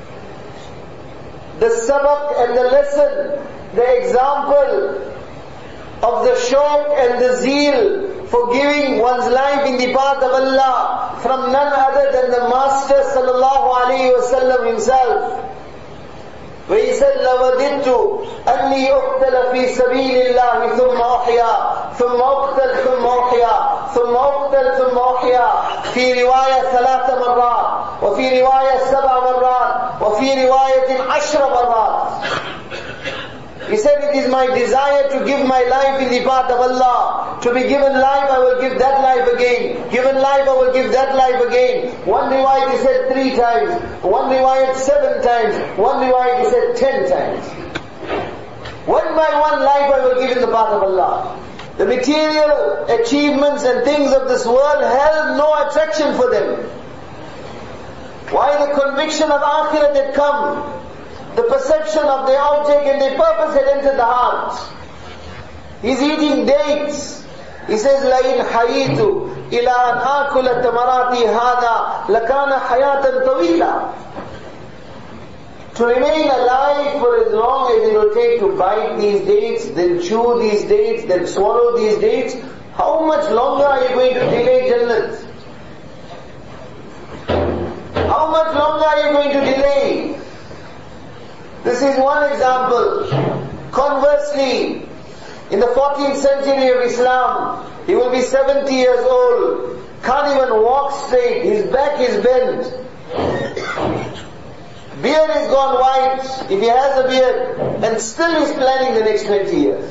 the sabak and the lesson, the example of the shauq and the zeal for giving one's life in the path of Allah from none other than the Master sallallahu alayhi wa sallam himself. Where he said, لَوَدِدْتُ أَنِّي أُقْتَلَ فِي سَبِيلِ اللَّهِ ثُمَّ أُحْيَا ثُمَّ أُقْتَلْ ثُمَّ أُحْيَا ثُمَّ أُقْتَلْ ثُمَّ أُحْيَا في رواية 3 مرات وفي رواية 7 مرات وفي رواية 10 مرات. He said, it is my desire to give my life in the path of Allah. To be given life, I will give that life again. Given life, I will give that life again. One riwayat he said 3 times. One riwayat 7 times. One riwayat he said 10 times. One by one life I will give in the path of Allah. The material achievements and things of this world held no attraction for them. Why? The conviction of Akhirat had come. The perception of the object and the purpose had entered the heart. He's eating dates. He says, لَإِنْ حَيِيتُ إِلَىٰ أَنْ آكُلَ تَمَرَاتِي هَذَا لَكَانَ حَيَاةً طَوِيلًا. To remain alive for as long as it will take to bite these dates, then chew these dates, then swallow these dates, how much longer are you going to delay Jannat? How much longer are you going to delay? This is one example. Conversely, in the 14th century of Islam, he will be 70 years old, can't even walk straight, his back is bent. Beard is gone white, if he has a beard, and still he's planning the next 20 years.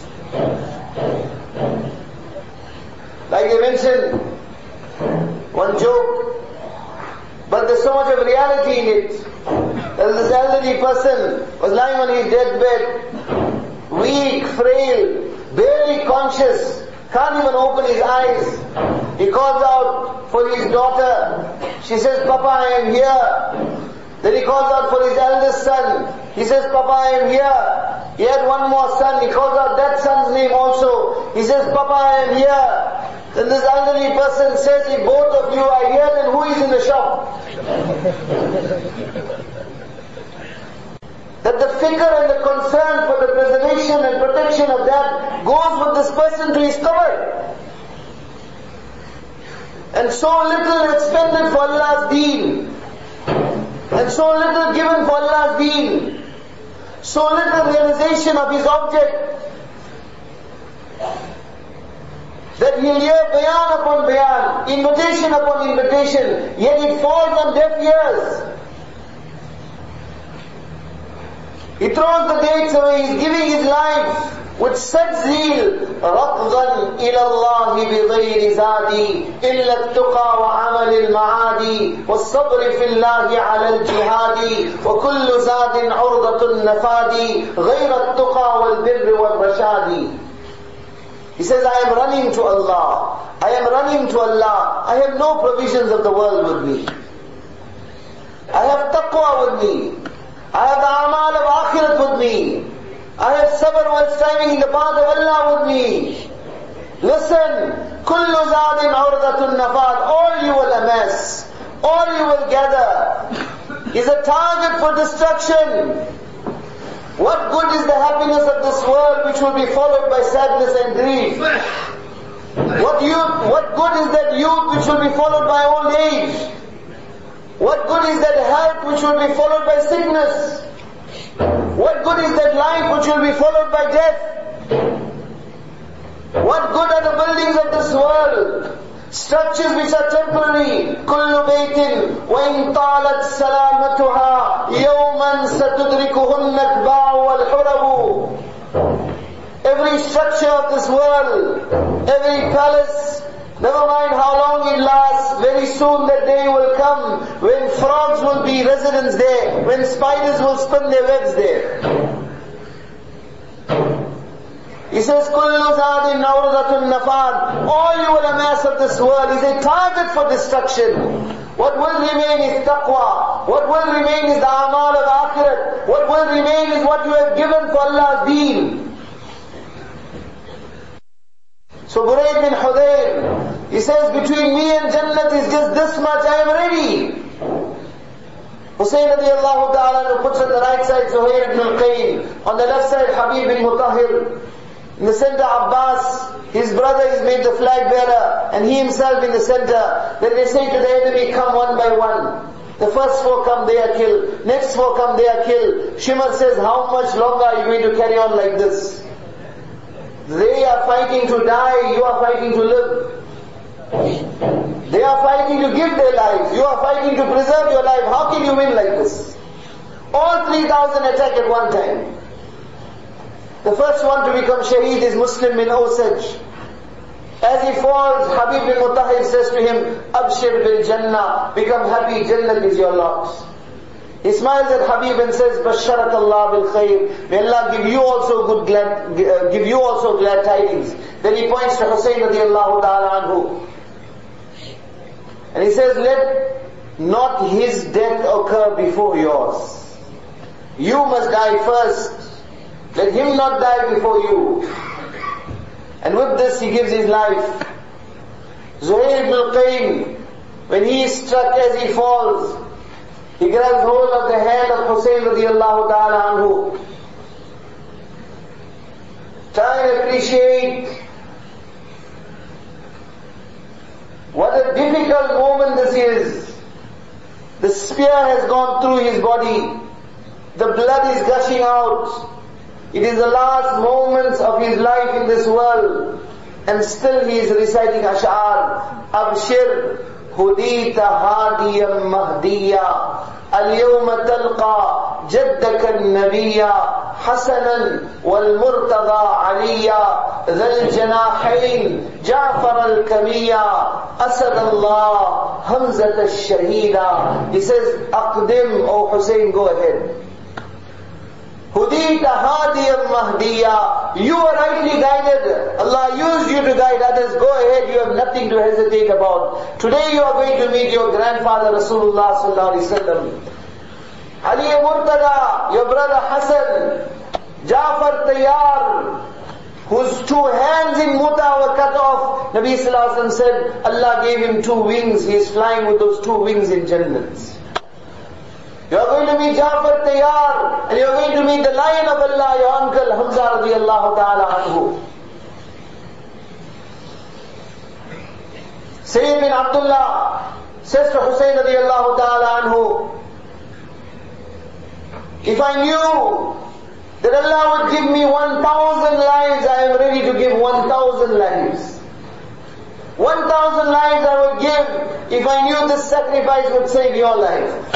Like I mentioned, one joke, but there's so much of reality in it. This elderly person was lying on his deathbed, weak, frail, barely conscious, can't even open his eyes. He calls out for his daughter. She says, Papa, I am here. Then he calls out for his eldest son. He says, Papa, I am here. He had one more son. He calls out that son's name also. He says, Papa, I am here. Then this elderly person says, if both of you are here, then who is in the shop? That the fikr and the concern for the preservation and protection of that goes with this person to his cover. And so little expended for Allah's deen. And so little given for Allah's deen. So little realization of his object. That he'll hear bayan upon bayan, invitation upon invitation, yet it falls on deaf ears. He throws the dates away, he's giving his life with such zeal. رَقْضًا إِلَى اللَّهِ بِغَيْرِ زَادِي إِلَّا التُّقَى وَعَمَلِ الْمَعَادِي وَالصَّبْرِ فِي اللَّهِ عَلَى الْجِهَادِ وَكُلُّ زَادٍ عُرْضَةُ النَّفَادِ غَيْرَ التُّقَى وَالْبِرِّ وَالرَّشَادِ. He says, I am running to Allah. I am running to Allah. I have no provisions of the world with me. I have taqwa with me. I have the amal of akhirat with me. I have sabr while striving in the path of Allah with me. Listen, kullu zadin urdatun nafad, all you will amass, all you will gather is a target for destruction. What good is the happiness of this world which will be followed by sadness and grief? What good is that youth which will be followed by old age? What good is that health which will be followed by sickness? What good is that life which will be followed by death? What good are the buildings of this world? Structures which are temporary. كُلُّ بَيْتٍ وَإِنْ طَالَتْ سَلَامَتُهَا يَوْمًا سَتُدْرِكُهُ النَّكْبَاءُ وَالْحُرَبُ. Every structure of this world, every palace, never mind how long it lasts, very soon that day will come when frogs will be residents there, when spiders will spin their webs there. He says, كُلُّ زَادٍ عُرْضَةٌ نَفَادٍ. All you will amass of this world is a target for destruction. What will remain is taqwa. What will remain is the amal of akhirat. What will remain is what you have given for Allah's deen. So Burayd bin Hudayr, he says, between me and Jannat is just this much, I am ready. Hussain radiallahu ta'ala puts on the right side Zuhair ibn al-Qayn, on the left side Habib bin Mutahhir, in the center Abbas, his brother is made the flag bearer, and he himself in the center. Then they say to the enemy, come one by one. The first four come, they are killed. Next four come, they are killed. Shimr says, how much longer are you going to carry on like this? They are fighting to die, you are fighting to live. They are fighting to give their lives, you are fighting to preserve your life. How can you win like this? All 3,000 attack at one time. The first one to become shaheed is Muslim bin Osaj. As he falls, Habib bin Mutahhir says to him, Abshir bil Jannah, become happy, Jannah is your lot. He smiles at Habib and says, Basharat Allah bil khayr. May Allah give you also glad tidings. Then he points to Hussain radiallahu ta'ala anhu. And he says, let not his death occur before yours. You must die first. Let him not die before you. And with this he gives his life. Zuhair ibn al-Qaym, when he is struck as he falls, he grabs hold of the hand of Hussein radiallahu ta'ala anhu. Try and appreciate what a difficult moment this is. The spear has gone through his body. The blood is gushing out. It is the last moments of his life in this world. And still he is reciting Ash'ar. Abshir hudita hadiyam mahdiya. Al-yawma talqa jaddaka al-nabiyya. Hasanan wal-murtada aliyya. Dhal janahayn Ja'far al-kamiyya. Asad Allah Hamzat al-shahida. He says, Aqdim, O Hussein, go ahead. Hudita hadiyam mahdiya. You are rightly guided. Allah used you to guide others. Go ahead, you have nothing to hesitate about. Today you are going to meet your grandfather Rasulullah sallallahu alaihi wasallam. Ali Murtada, your brother Hassan, Ja'far Tayyar, whose two hands in Muta were cut off. Nabi sallallahu alaihi wasallam said, Allah gave him two wings. He is flying with those two wings in Jannat. You are going to meet Ja'far Tayyar, and you are going to meet the Lion of Allah, your uncle Hamza radiallahu ta'ala anhu. Sayyid bin Abdullah says to Hussein radiallahu ta'ala anhu, if I knew that Allah would give me 1,000 lives, I am ready to give 1,000 lives. 1,000 lives I would give if I knew this sacrifice would save your life.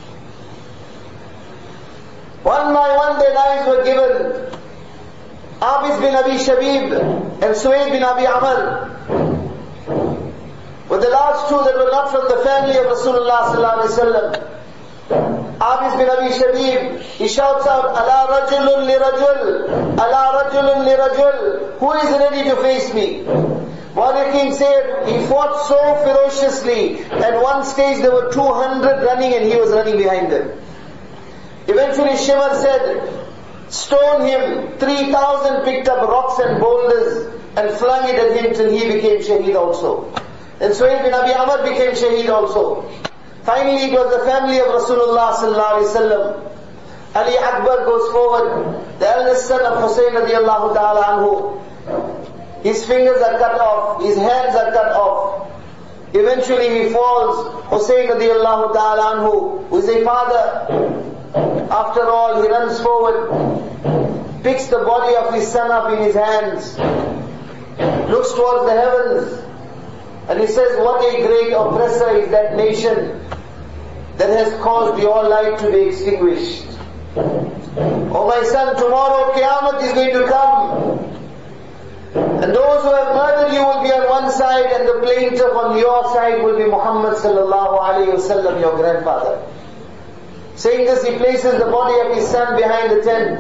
One by one their lives were given. Abis bin Abi Shabib and Suwaid bin Abi Amr were the last two that were not from the family of Rasulullah sallallahu alaihi wasallam. Abis bin Abi Shabib, he shouts out, Ala rajulun li rajul, Ala rajulun li rajul, who is ready to face me? Mu'arrikheen said, he fought so ferociously, at one stage there were 200 running and he was running behind them. Eventually Shimar said, stone him. 3,000 picked up rocks and boulders and flung it at him till he became shaheed also. And Suhaib bin Abi Amr became shaheed also. Finally it was the family of Rasulullah sallallahu alaihi wasallam. Ali Akbar goes forward, the eldest son of Hussein radiallahu ta'ala anhu. His fingers are cut off, his hands are cut off. Eventually he falls. Hussein radiallahu ta'ala anhu, who is a father, after all, he runs forward, picks the body of his son up in his hands, looks towards the heavens, and he says, what a great oppressor is that nation that has caused your light to be extinguished. Oh my son, tomorrow Qiyamah is going to come, and those who have murdered you will be on one side, and the plaintiff on your side will be Muhammad sallallahu alayhi wasallam, your grandfather. Saying this, he places the body of his son behind the tent.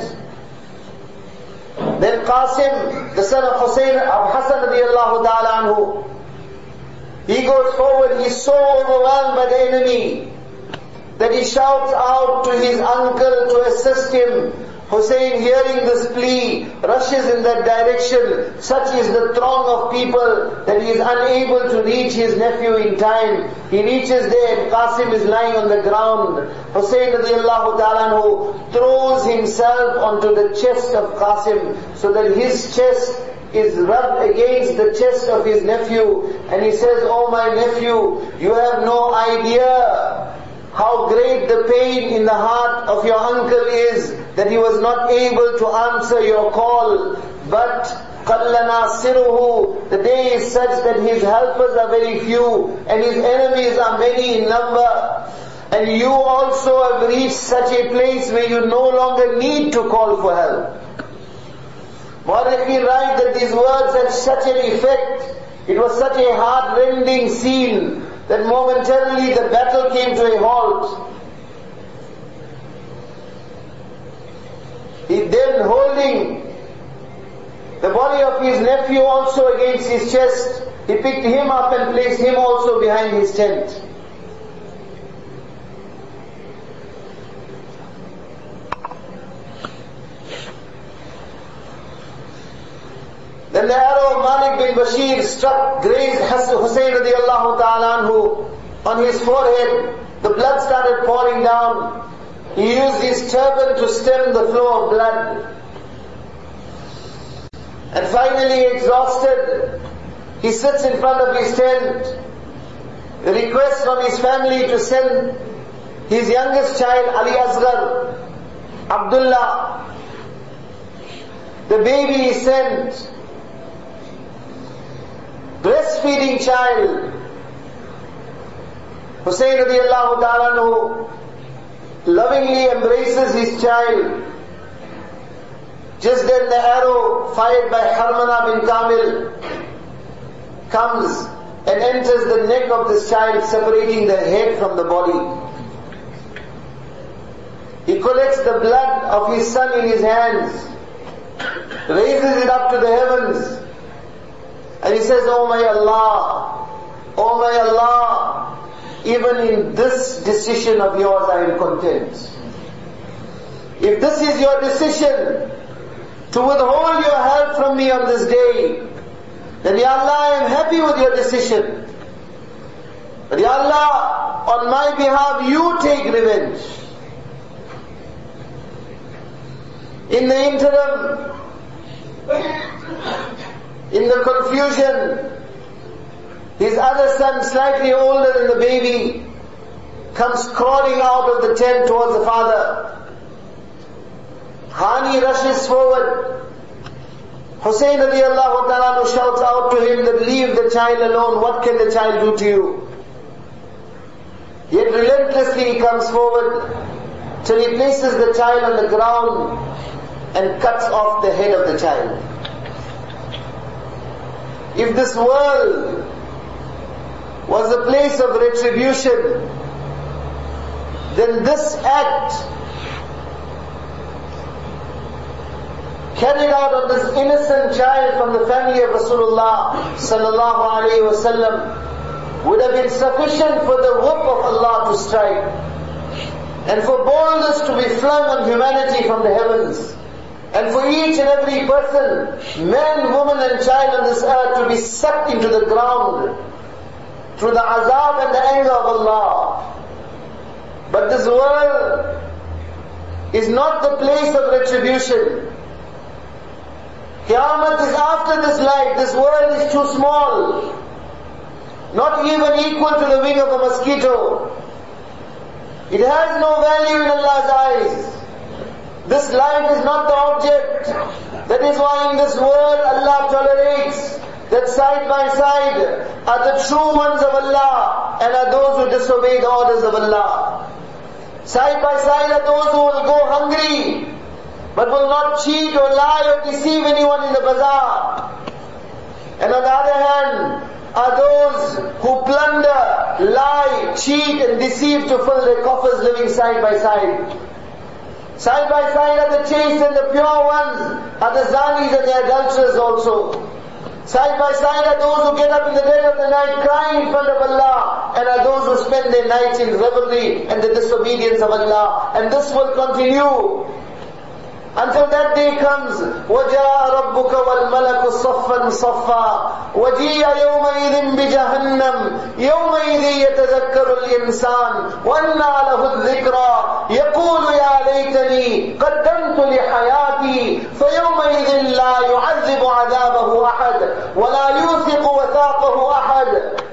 Then Qasim, the son of Hussein, of Hassan radiallahu ta'ala anhu, he goes forward, he's so overwhelmed by the enemy that he shouts out to his uncle to assist him. Hussein, hearing this plea, rushes in that direction. Such is the throng of people that he is unable to reach his nephew in time. He reaches there and Qasim is lying on the ground. Hussein radiallahu ta'ala anhu throws himself onto the chest of Qasim so that his chest is rubbed against the chest of his nephew. And he says, oh my nephew, you have no idea how great the pain in the heart of your uncle is that he was not able to answer your call. But قَلَّ نَاصِرُهُ, the day is such that his helpers are very few and his enemies are many in number. And you also have reached such a place where you no longer need to call for help. Mu'arrikheen write that these words had such an effect. It was such a heart-rending scene that momentarily the battle came to a halt. He then, holding the body of his nephew also against his chest, he picked him up and placed him also behind his tent. Then When the arrow of Malik bin Bashir grazed Hussein radiallahu ta'ala anhu on his forehead, the blood started pouring down. He used his turban to stem the flow of blood. And finally, exhausted, he sits in front of his tent, requests from his family to send his youngest child, Ali Asghar, Abdullah. The baby is sent. Breastfeeding child. Hussein radiallahu ta'ala anhu lovingly embraces his child. Just then the arrow fired by Harmana bin Kamil comes and enters the neck of this child, separating the head from the body. He collects the blood of his son in his hands, raises it up to the heavens, and he says, "Oh my Allah, even in this decision of yours I am content. If this is your decision, to withhold your help from me on this day, then Ya Allah, I am happy with your decision. But Ya Allah, on my behalf, you take revenge." In the interim, in the confusion, his other son, slightly older than the baby, comes crawling out of the tent towards the father. Hani rushes forward. Hussein radiallahu ta'ala shouts out to him that leave the child alone, what can the child do to you? Yet relentlessly he comes forward till he places the child on the ground and cuts off the head of the child. If this world was a place of retribution, then this act carried out on this innocent child from the family of Rasulullah sallallahu alaihi wasallam would have been sufficient for the whip of Allah to strike, and for boldness to be flung on humanity from the heavens, and for each and every person, man, woman and child on this earth to be sucked into the ground through the azab and the anger of Allah. But this world is not the place of retribution. Qiyamah is after this life. This world is too small, not even equal to the wing of a mosquito. It has no value in Allah's eyes. This life is not the object. That is why in this world Allah tolerates that side by side are the true ones of Allah and are those who disobey the orders of Allah. Side by side are those who will go hungry but will not cheat or lie or deceive anyone in the bazaar. And on the other hand are those who plunder, lie, cheat and deceive to fill their coffers, living side by side. Side by side are the chaste and the pure ones, are the zanis and the adulterers also. Side by side are those who get up in the dead of the night crying in front of Allah, and are those who spend their nights in revelry and the disobedience of Allah. And this will continue until that day comes. وَجَاءَ رَبُّكَ وَالْمَلَكُ صَفًّا صَفًّا وَجِيءَ يَوْمَئِذٍ بِجَهَنَّمَ يَوْمَئِذٍ يَتَذَكَّرُ الْإِنسَانُ وَأَنَّى لَهُ الذِّكْرَى يَقُولُ يَا لَيْتَنِي قَدَّمْتُ لِحَيَاتِي فَيَوْمَئِذٍ لَا يُعَذِّبُ عَذَابَهُ أَحَدٌ وَلَا يُوثِقُ وَثَاقَهُ أَحَدٌ.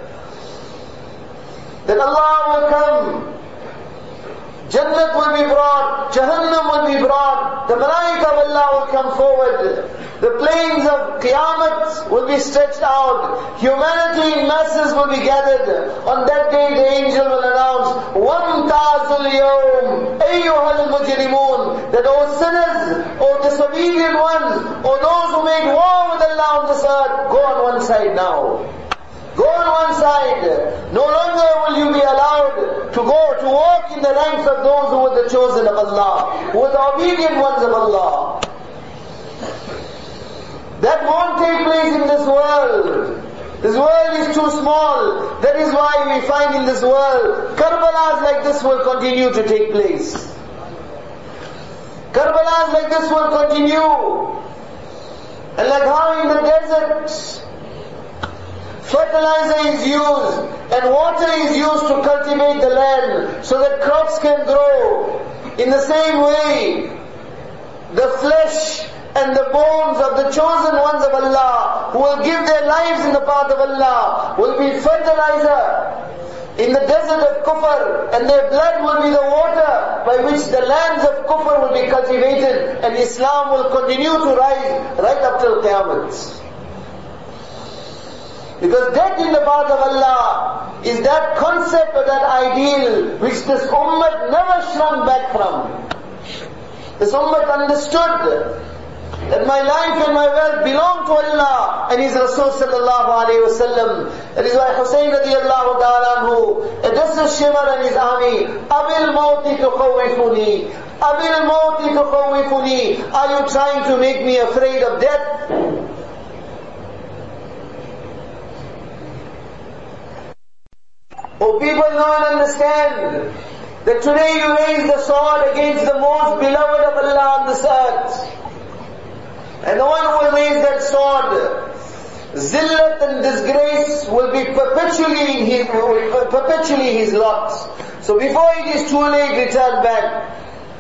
That Allah will come, Jannat will be brought, Jahannam will be brought, the Malaika of Allah will come forward, the plains of Qiyamah will be stretched out, humanity in masses will be gathered. On that day the angel will announce, وَامْتَازُ الْيَوْمِ أَيُّهَا الْمُجْرِمُونَ, that O sinners, O disobedient ones, O those who made war with Allah on this earth, go on one side now. Go on one side. No longer will you be allowed to walk in the ranks of those who were the chosen of Allah, who were the obedient ones of Allah. That won't take place in this world. This world is too small. That is why we find in this world, Karbalas like this will continue to take place. Karbalas like this will continue. And like how in the desert, fertilizer is used and water is used to cultivate the land so that crops can grow. In the same way, the flesh and the bones of the chosen ones of Allah who will give their lives in the path of Allah will be fertilizer in the desert of kufr, and their blood will be the water by which the lands of kufr will be cultivated, and Islam will continue to rise right up till Qiyamah. Because death in the path of Allah is that concept or that ideal which this ummah never shrunk back from. This ummah understood that my life and my wealth belong to Allah and His Rasul sallallahu alayhi wa sallam. That is why Hussein radiallahu ta'ala anhu addresses Shimar and his army, Abil mawti tukhawifuni, Abil mawti tukhawifuni. Are you trying to make me afraid of death? Oh, people know and understand that today you raise the sword against the most beloved of Allah on this earth. And the one who will raise that sword, zillat and disgrace will be perpetually his lot. So before it is too late, return back.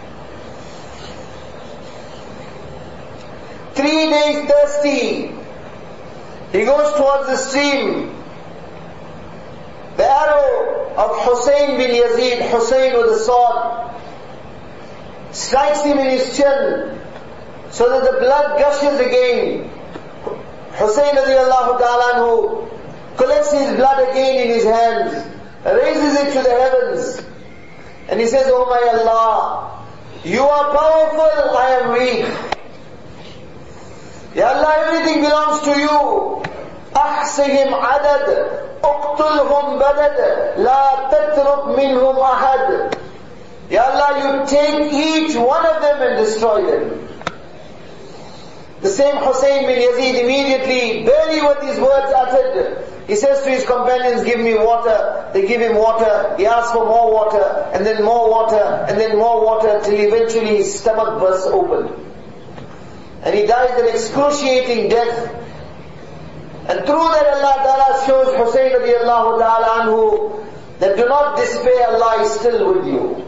3 days thirsty, he goes towards the stream. The arrow of Hussein bin Yazid, Hussein with the sword, strikes him in his chin, so that the blood gushes again. Hussein radiallahu ta'ala anhu collects his blood again in his hands, raises it to the heavens, and he says, Oh my Allah, you are powerful, I am weak. Ya Allah, everything belongs to you. أحصهم عدد اقتلهم بدد لا تترك منهم أحد. Ya Allah, you take each one of them and destroy them. The same Hussein bin Yazid immediately, barely with these words uttered, he says to his companions, give me water. They give him water. He asks for more water, and then more water, and then more water, till eventually his stomach bursts open. And he dies an excruciating death. And through that Allah Ta'ala shows Hussein radiallahu ta'ala anhu that do not despair, Allah is still with you.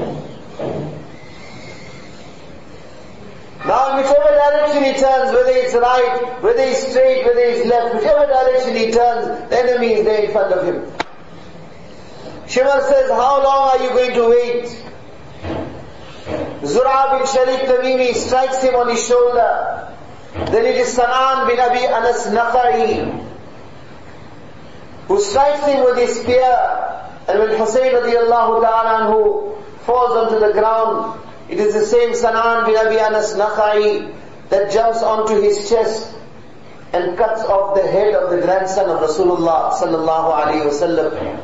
Now in whichever direction he turns, whether it's right, whether it's straight, whether it's left, whichever direction he turns, the enemy is there in front of him. Shimar says, how long are you going to wait? Zur'a bin Sharik Tamimi strikes him on his shoulder. Then it is San'an bin Abi Anas Naqai who strikes him with his spear. And when Hussein radiallahu ta'ala anhu falls onto the ground, it is the same San'an bin Abi Anas Naqai that jumps onto his chest and cuts off the head of the grandson of Rasulullah sallallahu alayhi wa sallam.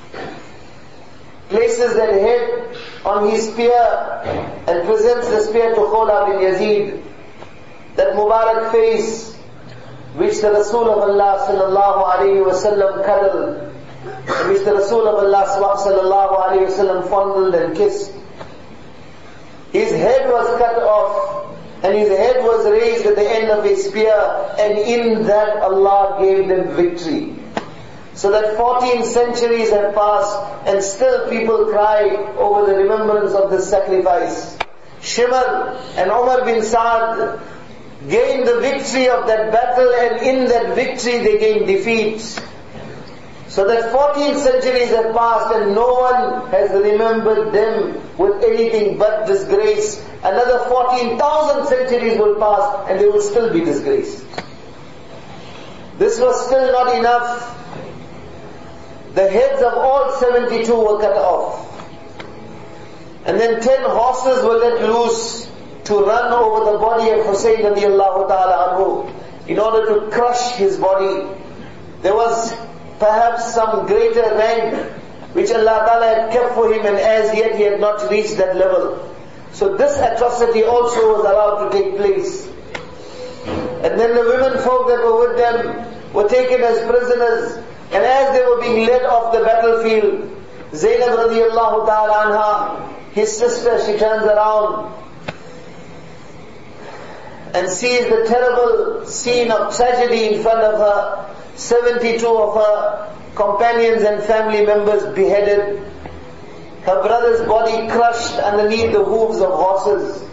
Places that head on his spear and presents the spear to Khawla bin Yazid. That Mubarak face which the Rasul of Allah sallallahu alayhi wa sallam cuddled, which the Rasul of Allah sallallahu alayhi wa sallam fondled and kissed. His head was cut off and his head was raised at the end of his spear, and in that Allah gave them victory. So that 14 centuries have passed and still people cry over the remembrance of this sacrifice. Shimar and Umar bin Saad gained the victory of that battle, and in that victory they gained defeat. So that 14 centuries have passed and no one has remembered them with anything but disgrace. Another 14,000 centuries will pass and they will still be disgraced. This was still not enough. The heads of all 72 were cut off. And then 10 horses were let loose to run over the body of Hussein radiallahu ta'ala anhu in order to crush his body. There was perhaps some greater rank which Allah Ta'ala had kept for him, and as yet he had not reached that level. So this atrocity also was allowed to take place. And then the women folk that were with them were taken as prisoners, and as they were being led off the battlefield, Zainab radiallahu ta'ala anha, his sister, she turns around and sees the terrible scene of tragedy in front of her, 72 of her companions and family members beheaded, her brother's body crushed underneath the hooves of horses.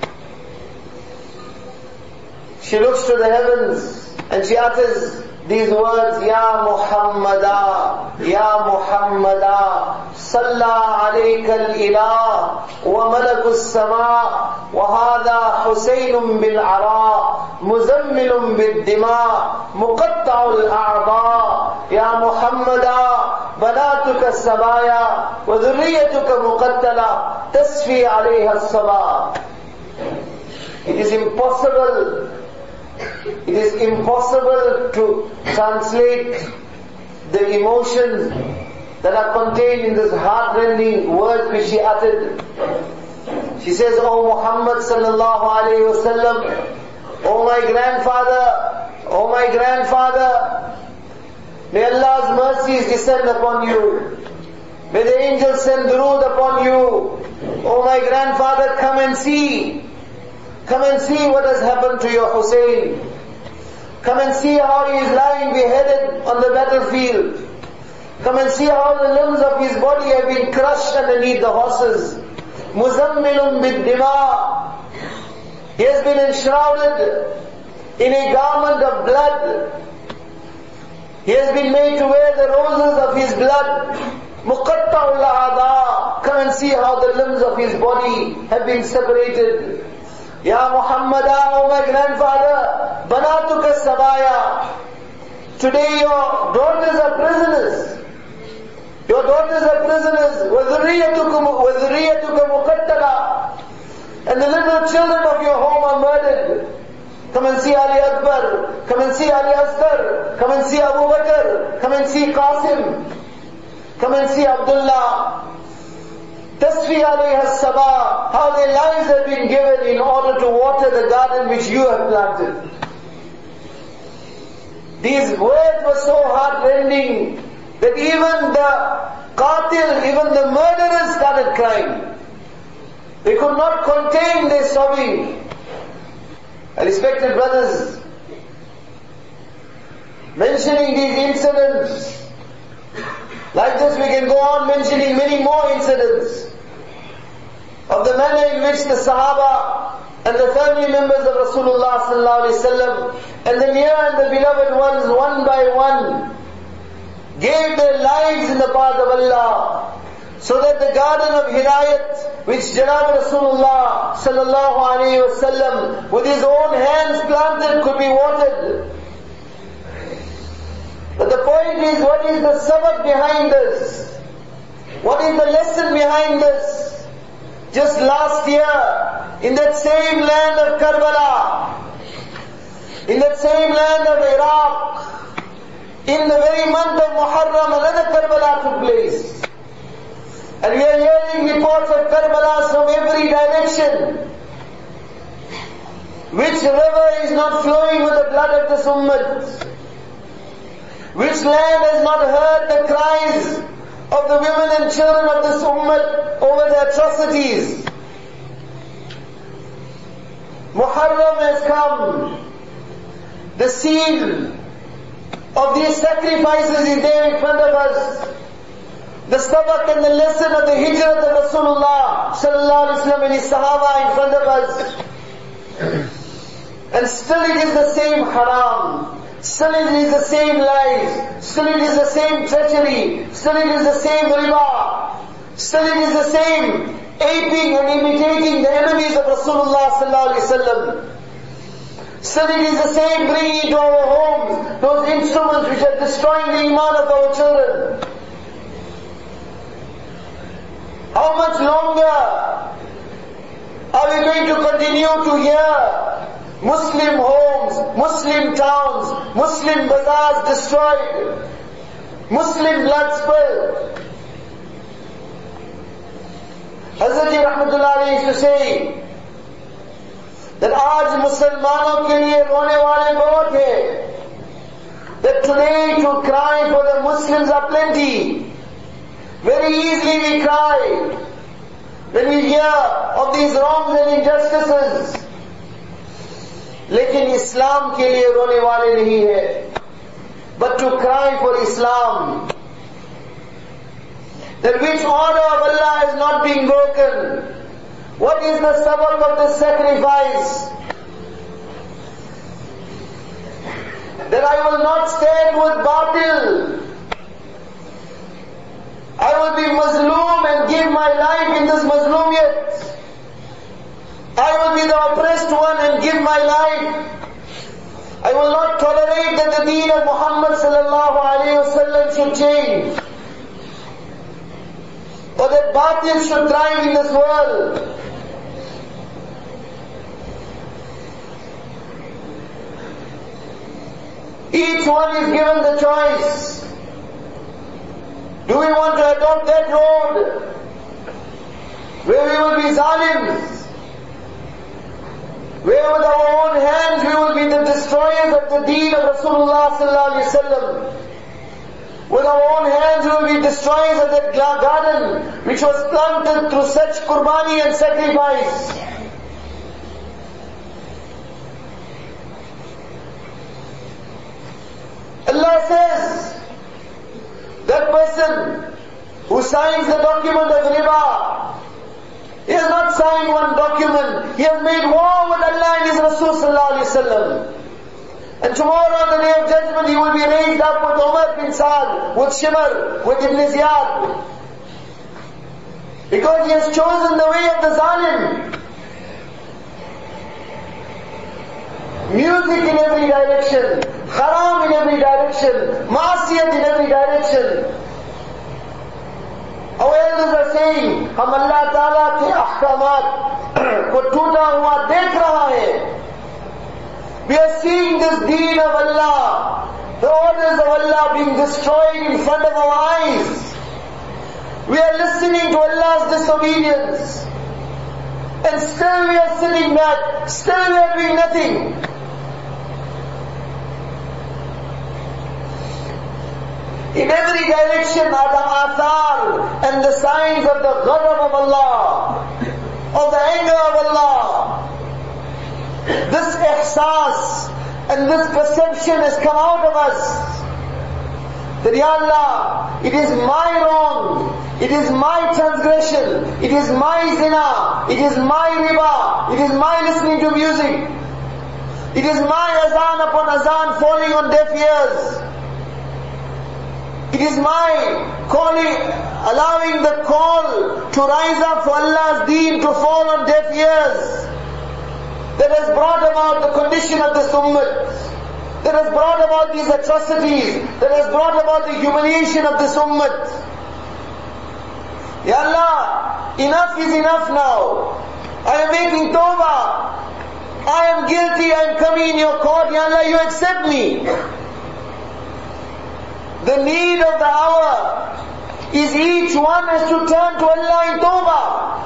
She looks to the heavens and she utters these words, Ya Muhammada, Ya Muhammada, Salla alayka al-ilah, wa malaku as-sama, wa hadha Husaynun bil-ara, muzammilun bil-dima, muqatta'u al-a'ba, Ya Muhammada, banatuka as-sabaya, wa dhurriyatuka muqattala, tasfi alayha as-saba. It is impossible to translate the emotions that are contained in this heart-rending words which she uttered. She says, O Muhammad sallallahu alayhi wasallam, O my grandfather, may Allah's mercies descend upon you. May the angels send durood upon you. O my grandfather, come and see what has happened to your Hussein. Come and see how he is lying beheaded on the battlefield. Come and see how the limbs of his body have been crushed underneath the horses. Muzammilun bid-dima. He has been enshrouded in a garment of blood. He has been made to wear the roses of his blood. Muqatta'ul a'adha. Come and see how the limbs of his body have been separated. Ya Muhammada, O my grandfather, banatuka sabaya. Today your daughters are prisoners. Your daughters are prisoners. وَذُرِّيَّتُكَ مُقَتَّلَةً. And the little children of your home are murdered. Come and see Ali Akbar. Come and see Ali Asghar. Come and see Abu Bakr. Come and see Qasim. Come and see Abdullah. Tasfi alayha as-saba, how their lives have been given in order to water the garden which you have planted. These words were so heart-rending that even the qatil, even the murderers started crying. They could not contain their sobbing. Respected brothers, mentioning these incidents, like this we can go on mentioning many more incidents of the manner in which the Sahaba and the family members of Rasulullah sallallahu alaihi wasallam and the near and the beloved ones one by one gave their lives in the path of Allah so that the garden of Hidayat which Janab Rasulullah sallallahu alaihi wasallam with his own hands planted could be watered. But the point is, what is the sabab behind this? What is the lesson behind this? Just last year, in that same land of Karbala, in that same land of Iraq, in the very month of Muharram, another Karbala took place. And we are hearing reports of Karbalas from every direction. Which river is not flowing with the blood of this ummah? Which land has not heard the cries of the women and children of this ummah over the atrocities? Muharram has come. The seal of these sacrifices is there in front of us. The sabak and the lesson of the hijrah of Rasulullah sallallahu alaihi wasallam and his sahaba in front of us. And still it is the same haram. Still it is the same lies. Still it is the same treachery. Still it is the same riba. Still it is the same aping and imitating the enemies of Rasulullah sallallahu alaihi wasallam. Still it is the same bringing into our homes those instruments which are destroying the iman of our children. How much longer are we going to continue to hear Muslim homes, Muslim towns, Muslim bazaars destroyed, Muslim blood spilled? Hazrat Rahmatullah Alayhi used to say that aaj Muslimanon ke liye rone wale bahut hai. That today to cry for the Muslims are plenty. Very easily we cry when we hear of these wrongs and injustices. लेकिन इस्लाम के लिए रोने वाले नहीं है, but to cry for Islam. That which order of Allah is not being broken. What is the sabab of this sacrifice? That I will not stand with batil. I will be mazloom and give my life in this mazloomiyat. I will be the oppressed one and give my life. I will not tolerate that the deen of Muhammad sallallahu alayhi wa sallam should change, or that batil should thrive in this world. Each one is given the choice. Do we want to adopt that road where we will be zalims, where with our own hands we will be the destroyers of the deen of Rasulullah sallallahu alaihi wasallam? With our own hands we will be destroyers of that garden which was planted through such qurbani and sacrifice. Allah says, that person who signs the document of riba, he has not signed one document, he has made war with Allah and His Rasul sallallahu alaihi wasallam. And tomorrow on the day of judgment he will be raised up with Umar bin Saad, with Shimr, with Ibn Ziyad. Because he has chosen the way of the zalim. Music in every direction, haram in every direction, ma'asiyat in every direction. Our elders are saying, हम अल्लाह ताला के अहकामात को टूटा हुआ देख रहा है. We are seeing this deen of Allah, the orders of Allah being destroyed in front of our eyes. We are listening to Allah's disobedience. And still we are sitting back, still we are doing nothing. In every direction are the athar and the signs of the ghadab of Allah, of the anger of Allah. This ihsas and this perception has come out of us. That Ya Allah, it is my wrong, it is my transgression, it is my zina, it is my riba, it is my listening to music, it is my azan upon azan falling on deaf ears. It is my calling, allowing the call to rise up for Allah's deen to fall on deaf ears, that has brought about the condition of this ummah, that has brought about these atrocities, that has brought about the humiliation of this ummah. Ya Allah, enough is enough now. I am making tawbah. I am guilty, I am coming in your court. Ya Allah, you accept me. The need of the hour is each one has to turn to Allah in tawbah.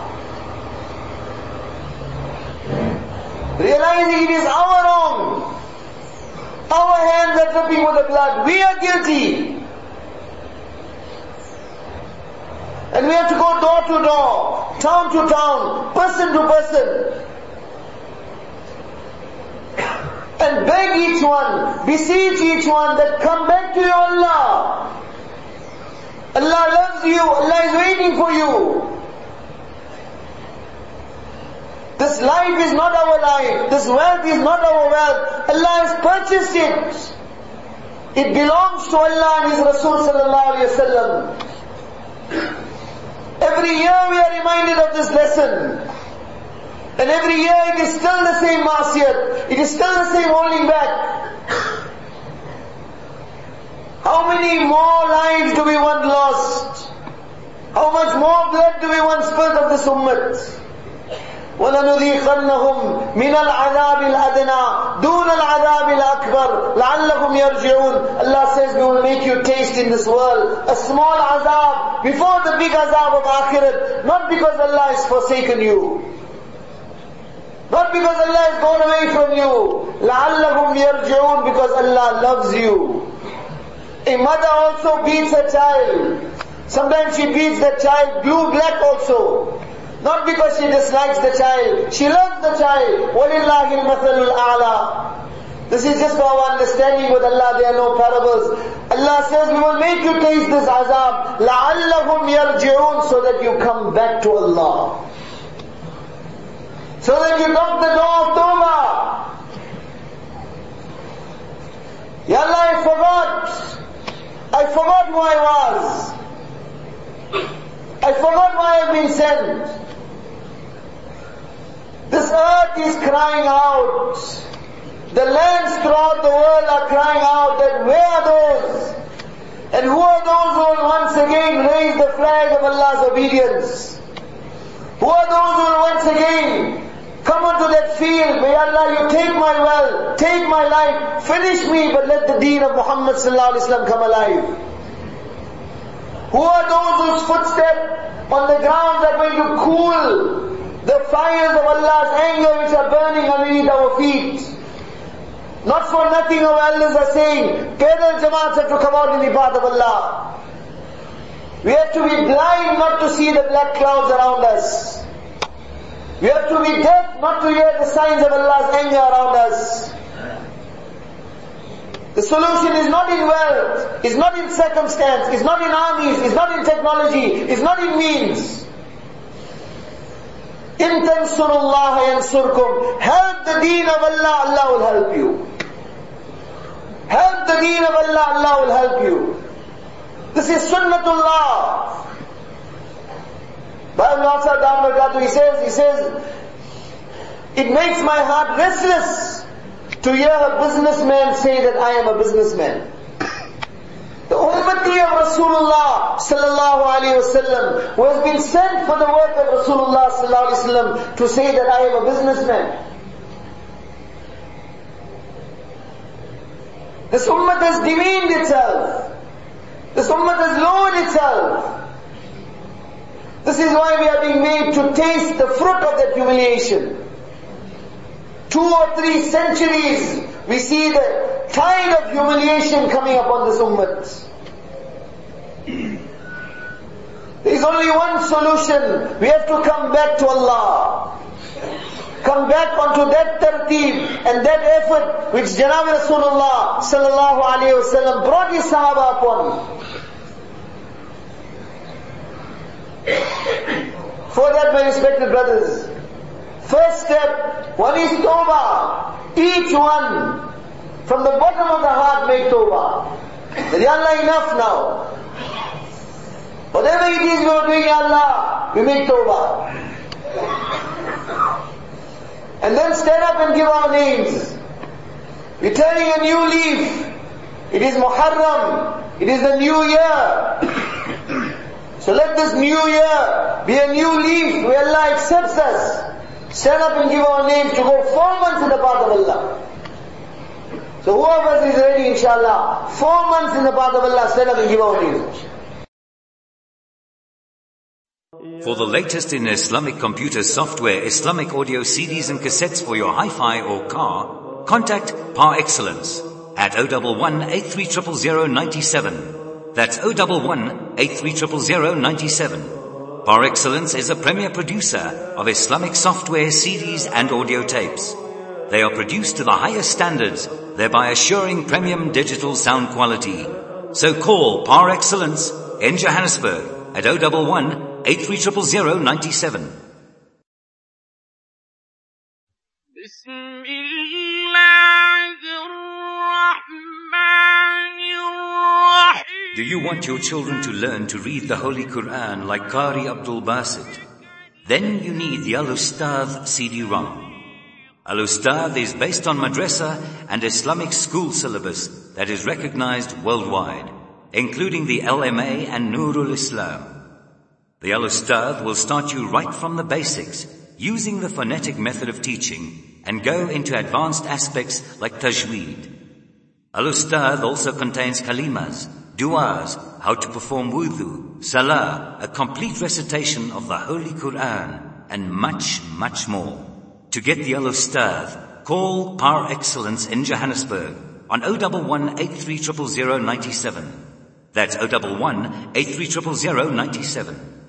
Realizing it is our wrong. Our hands are dripping with the blood. We are guilty. And we have to go door to door, town to town, person to person, and beg each one, beseech each one that come back to your Allah. Allah loves you, Allah is waiting for you. This life is not our life, this wealth is not our wealth. Allah has purchased it. It belongs to Allah and His Rasul sallallahu alayhi wa sallam. Every year we are reminded of this lesson. And every year it is still the same ma'asiyat. It is still the same holding back. How many more lives do we want lost? How much more blood do we want spilled of this ummah? وَلَنُذِيقَنَّهُمْ مِنَ الْعَذَابِ الْأَدْنَى دُونَ الْعَذَابِ الْأَكْبَرِ لَعَلَّهُمْ يَرْجِعُونَ. Allah says, we will make you taste in this world a small azab before the big azab of akhirat. Not because Allah has forsaken you, not because Allah has gone away from you. لَعَلَّهُمْ يَرْجِعُونَ, because Allah loves you. A mother also beats her child. Sometimes she beats the child blue black also. Not because she dislikes the child. She loves the child. وَلِلَّهِ الْمَثَلُ الْأَعْلَى. This is just our understanding with Allah. There are no parables. Allah says, we will make you taste this azab. لَعَلَّهُمْ يَرْجِعُونَ, so that you come back to Allah. So that you knock the door of Tawbah. Ya Allah, I forgot who I was. I forgot why I've been sent. This earth is crying out. The lands throughout the world are crying out that where are those? And who are those who will once again raise the flag of Allah's obedience? Who are those who will once again come onto that field where Allah, you take my wealth, take my life, finish me, but let the deen of Muhammad sallallahu alaihi wasallam come alive? Who are those whose footsteps on the ground are going to cool the fires of Allah's anger which are burning underneath our feet? Not for nothing our elders are saying, Pedal Jamaats have to come out in the path of Allah. We have to be blind not to see the black clouds around us. We have to be deaf not to hear the signs of Allah's anger around us. The solution is not in wealth, is not in circumstance, is not in armies, is not in technology, is not in means. In tansurullaha yansurkum. Help the deen of Allah, Allah will help you. Help the deen of Allah, Allah will help you. This is sunnatullah. Bhai Nasir Dhammakatu, he says, it makes my heart restless to hear a businessman say that I am a businessman. The ummati of Rasulullah sallallahu alayhi wasallam, who has been sent for the work of Rasulullah sallallahu alayhi wasallam, to say that I am a businessman. This ummah has demeaned itself. This ummah has lowered itself. This is why we are being made to taste the fruit of that humiliation. 2 or 3 centuries, we see the tide of humiliation coming upon this ummah. There is only one solution. We have to come back to Allah. Come back onto that tarteeb and that effort which Janab Rasulullah sallallahu alayhi wa sallam brought his Sahaba upon. For that, my respected brothers, first step, one is tawbah. Each one, from the bottom of the heart, make tawbah. That, Ya Allah, enough now. Whatever it is we are doing, Ya Allah, we make tawbah. And then stand up and give our names. We're turning a new leaf. It is Muharram. It is the new year. So let this new year be a new leaf where Allah accepts us. Stand up and give our names to go 4 months in the path of Allah. So who of us is ready, inshallah? 4 months in the path of Allah, stand up and give our names. For the latest in Islamic computer software, Islamic audio CDs and cassettes for your hi-fi or car, contact Par Excellence at 011-8300-097. That's 011-8300-097. Par Excellence is a premier producer of Islamic software, CDs and audio tapes. They are produced to the highest standards, thereby assuring premium digital sound quality. So call Par Excellence in Johannesburg at 011-8300-097. Do you want your children to learn to read the Holy Quran like Qari Abdul Basit? Then you need the Al-Ustadh CD-ROM. Al-Ustadh is based on madrasa and Islamic school syllabus that is recognized worldwide, including the LMA and Nurul Islam. The Al-Ustadh will start you right from the basics, using the phonetic method of teaching, and go into advanced aspects like tajweed. Al-Ustadh also contains kalimas, du'as, how to perform wudu, salah, a complete recitation of the Holy Quran, and much, much more. To get the Al-Ustadh, call Par Excellence in Johannesburg on 011-8300-097. That's 011-8300-097.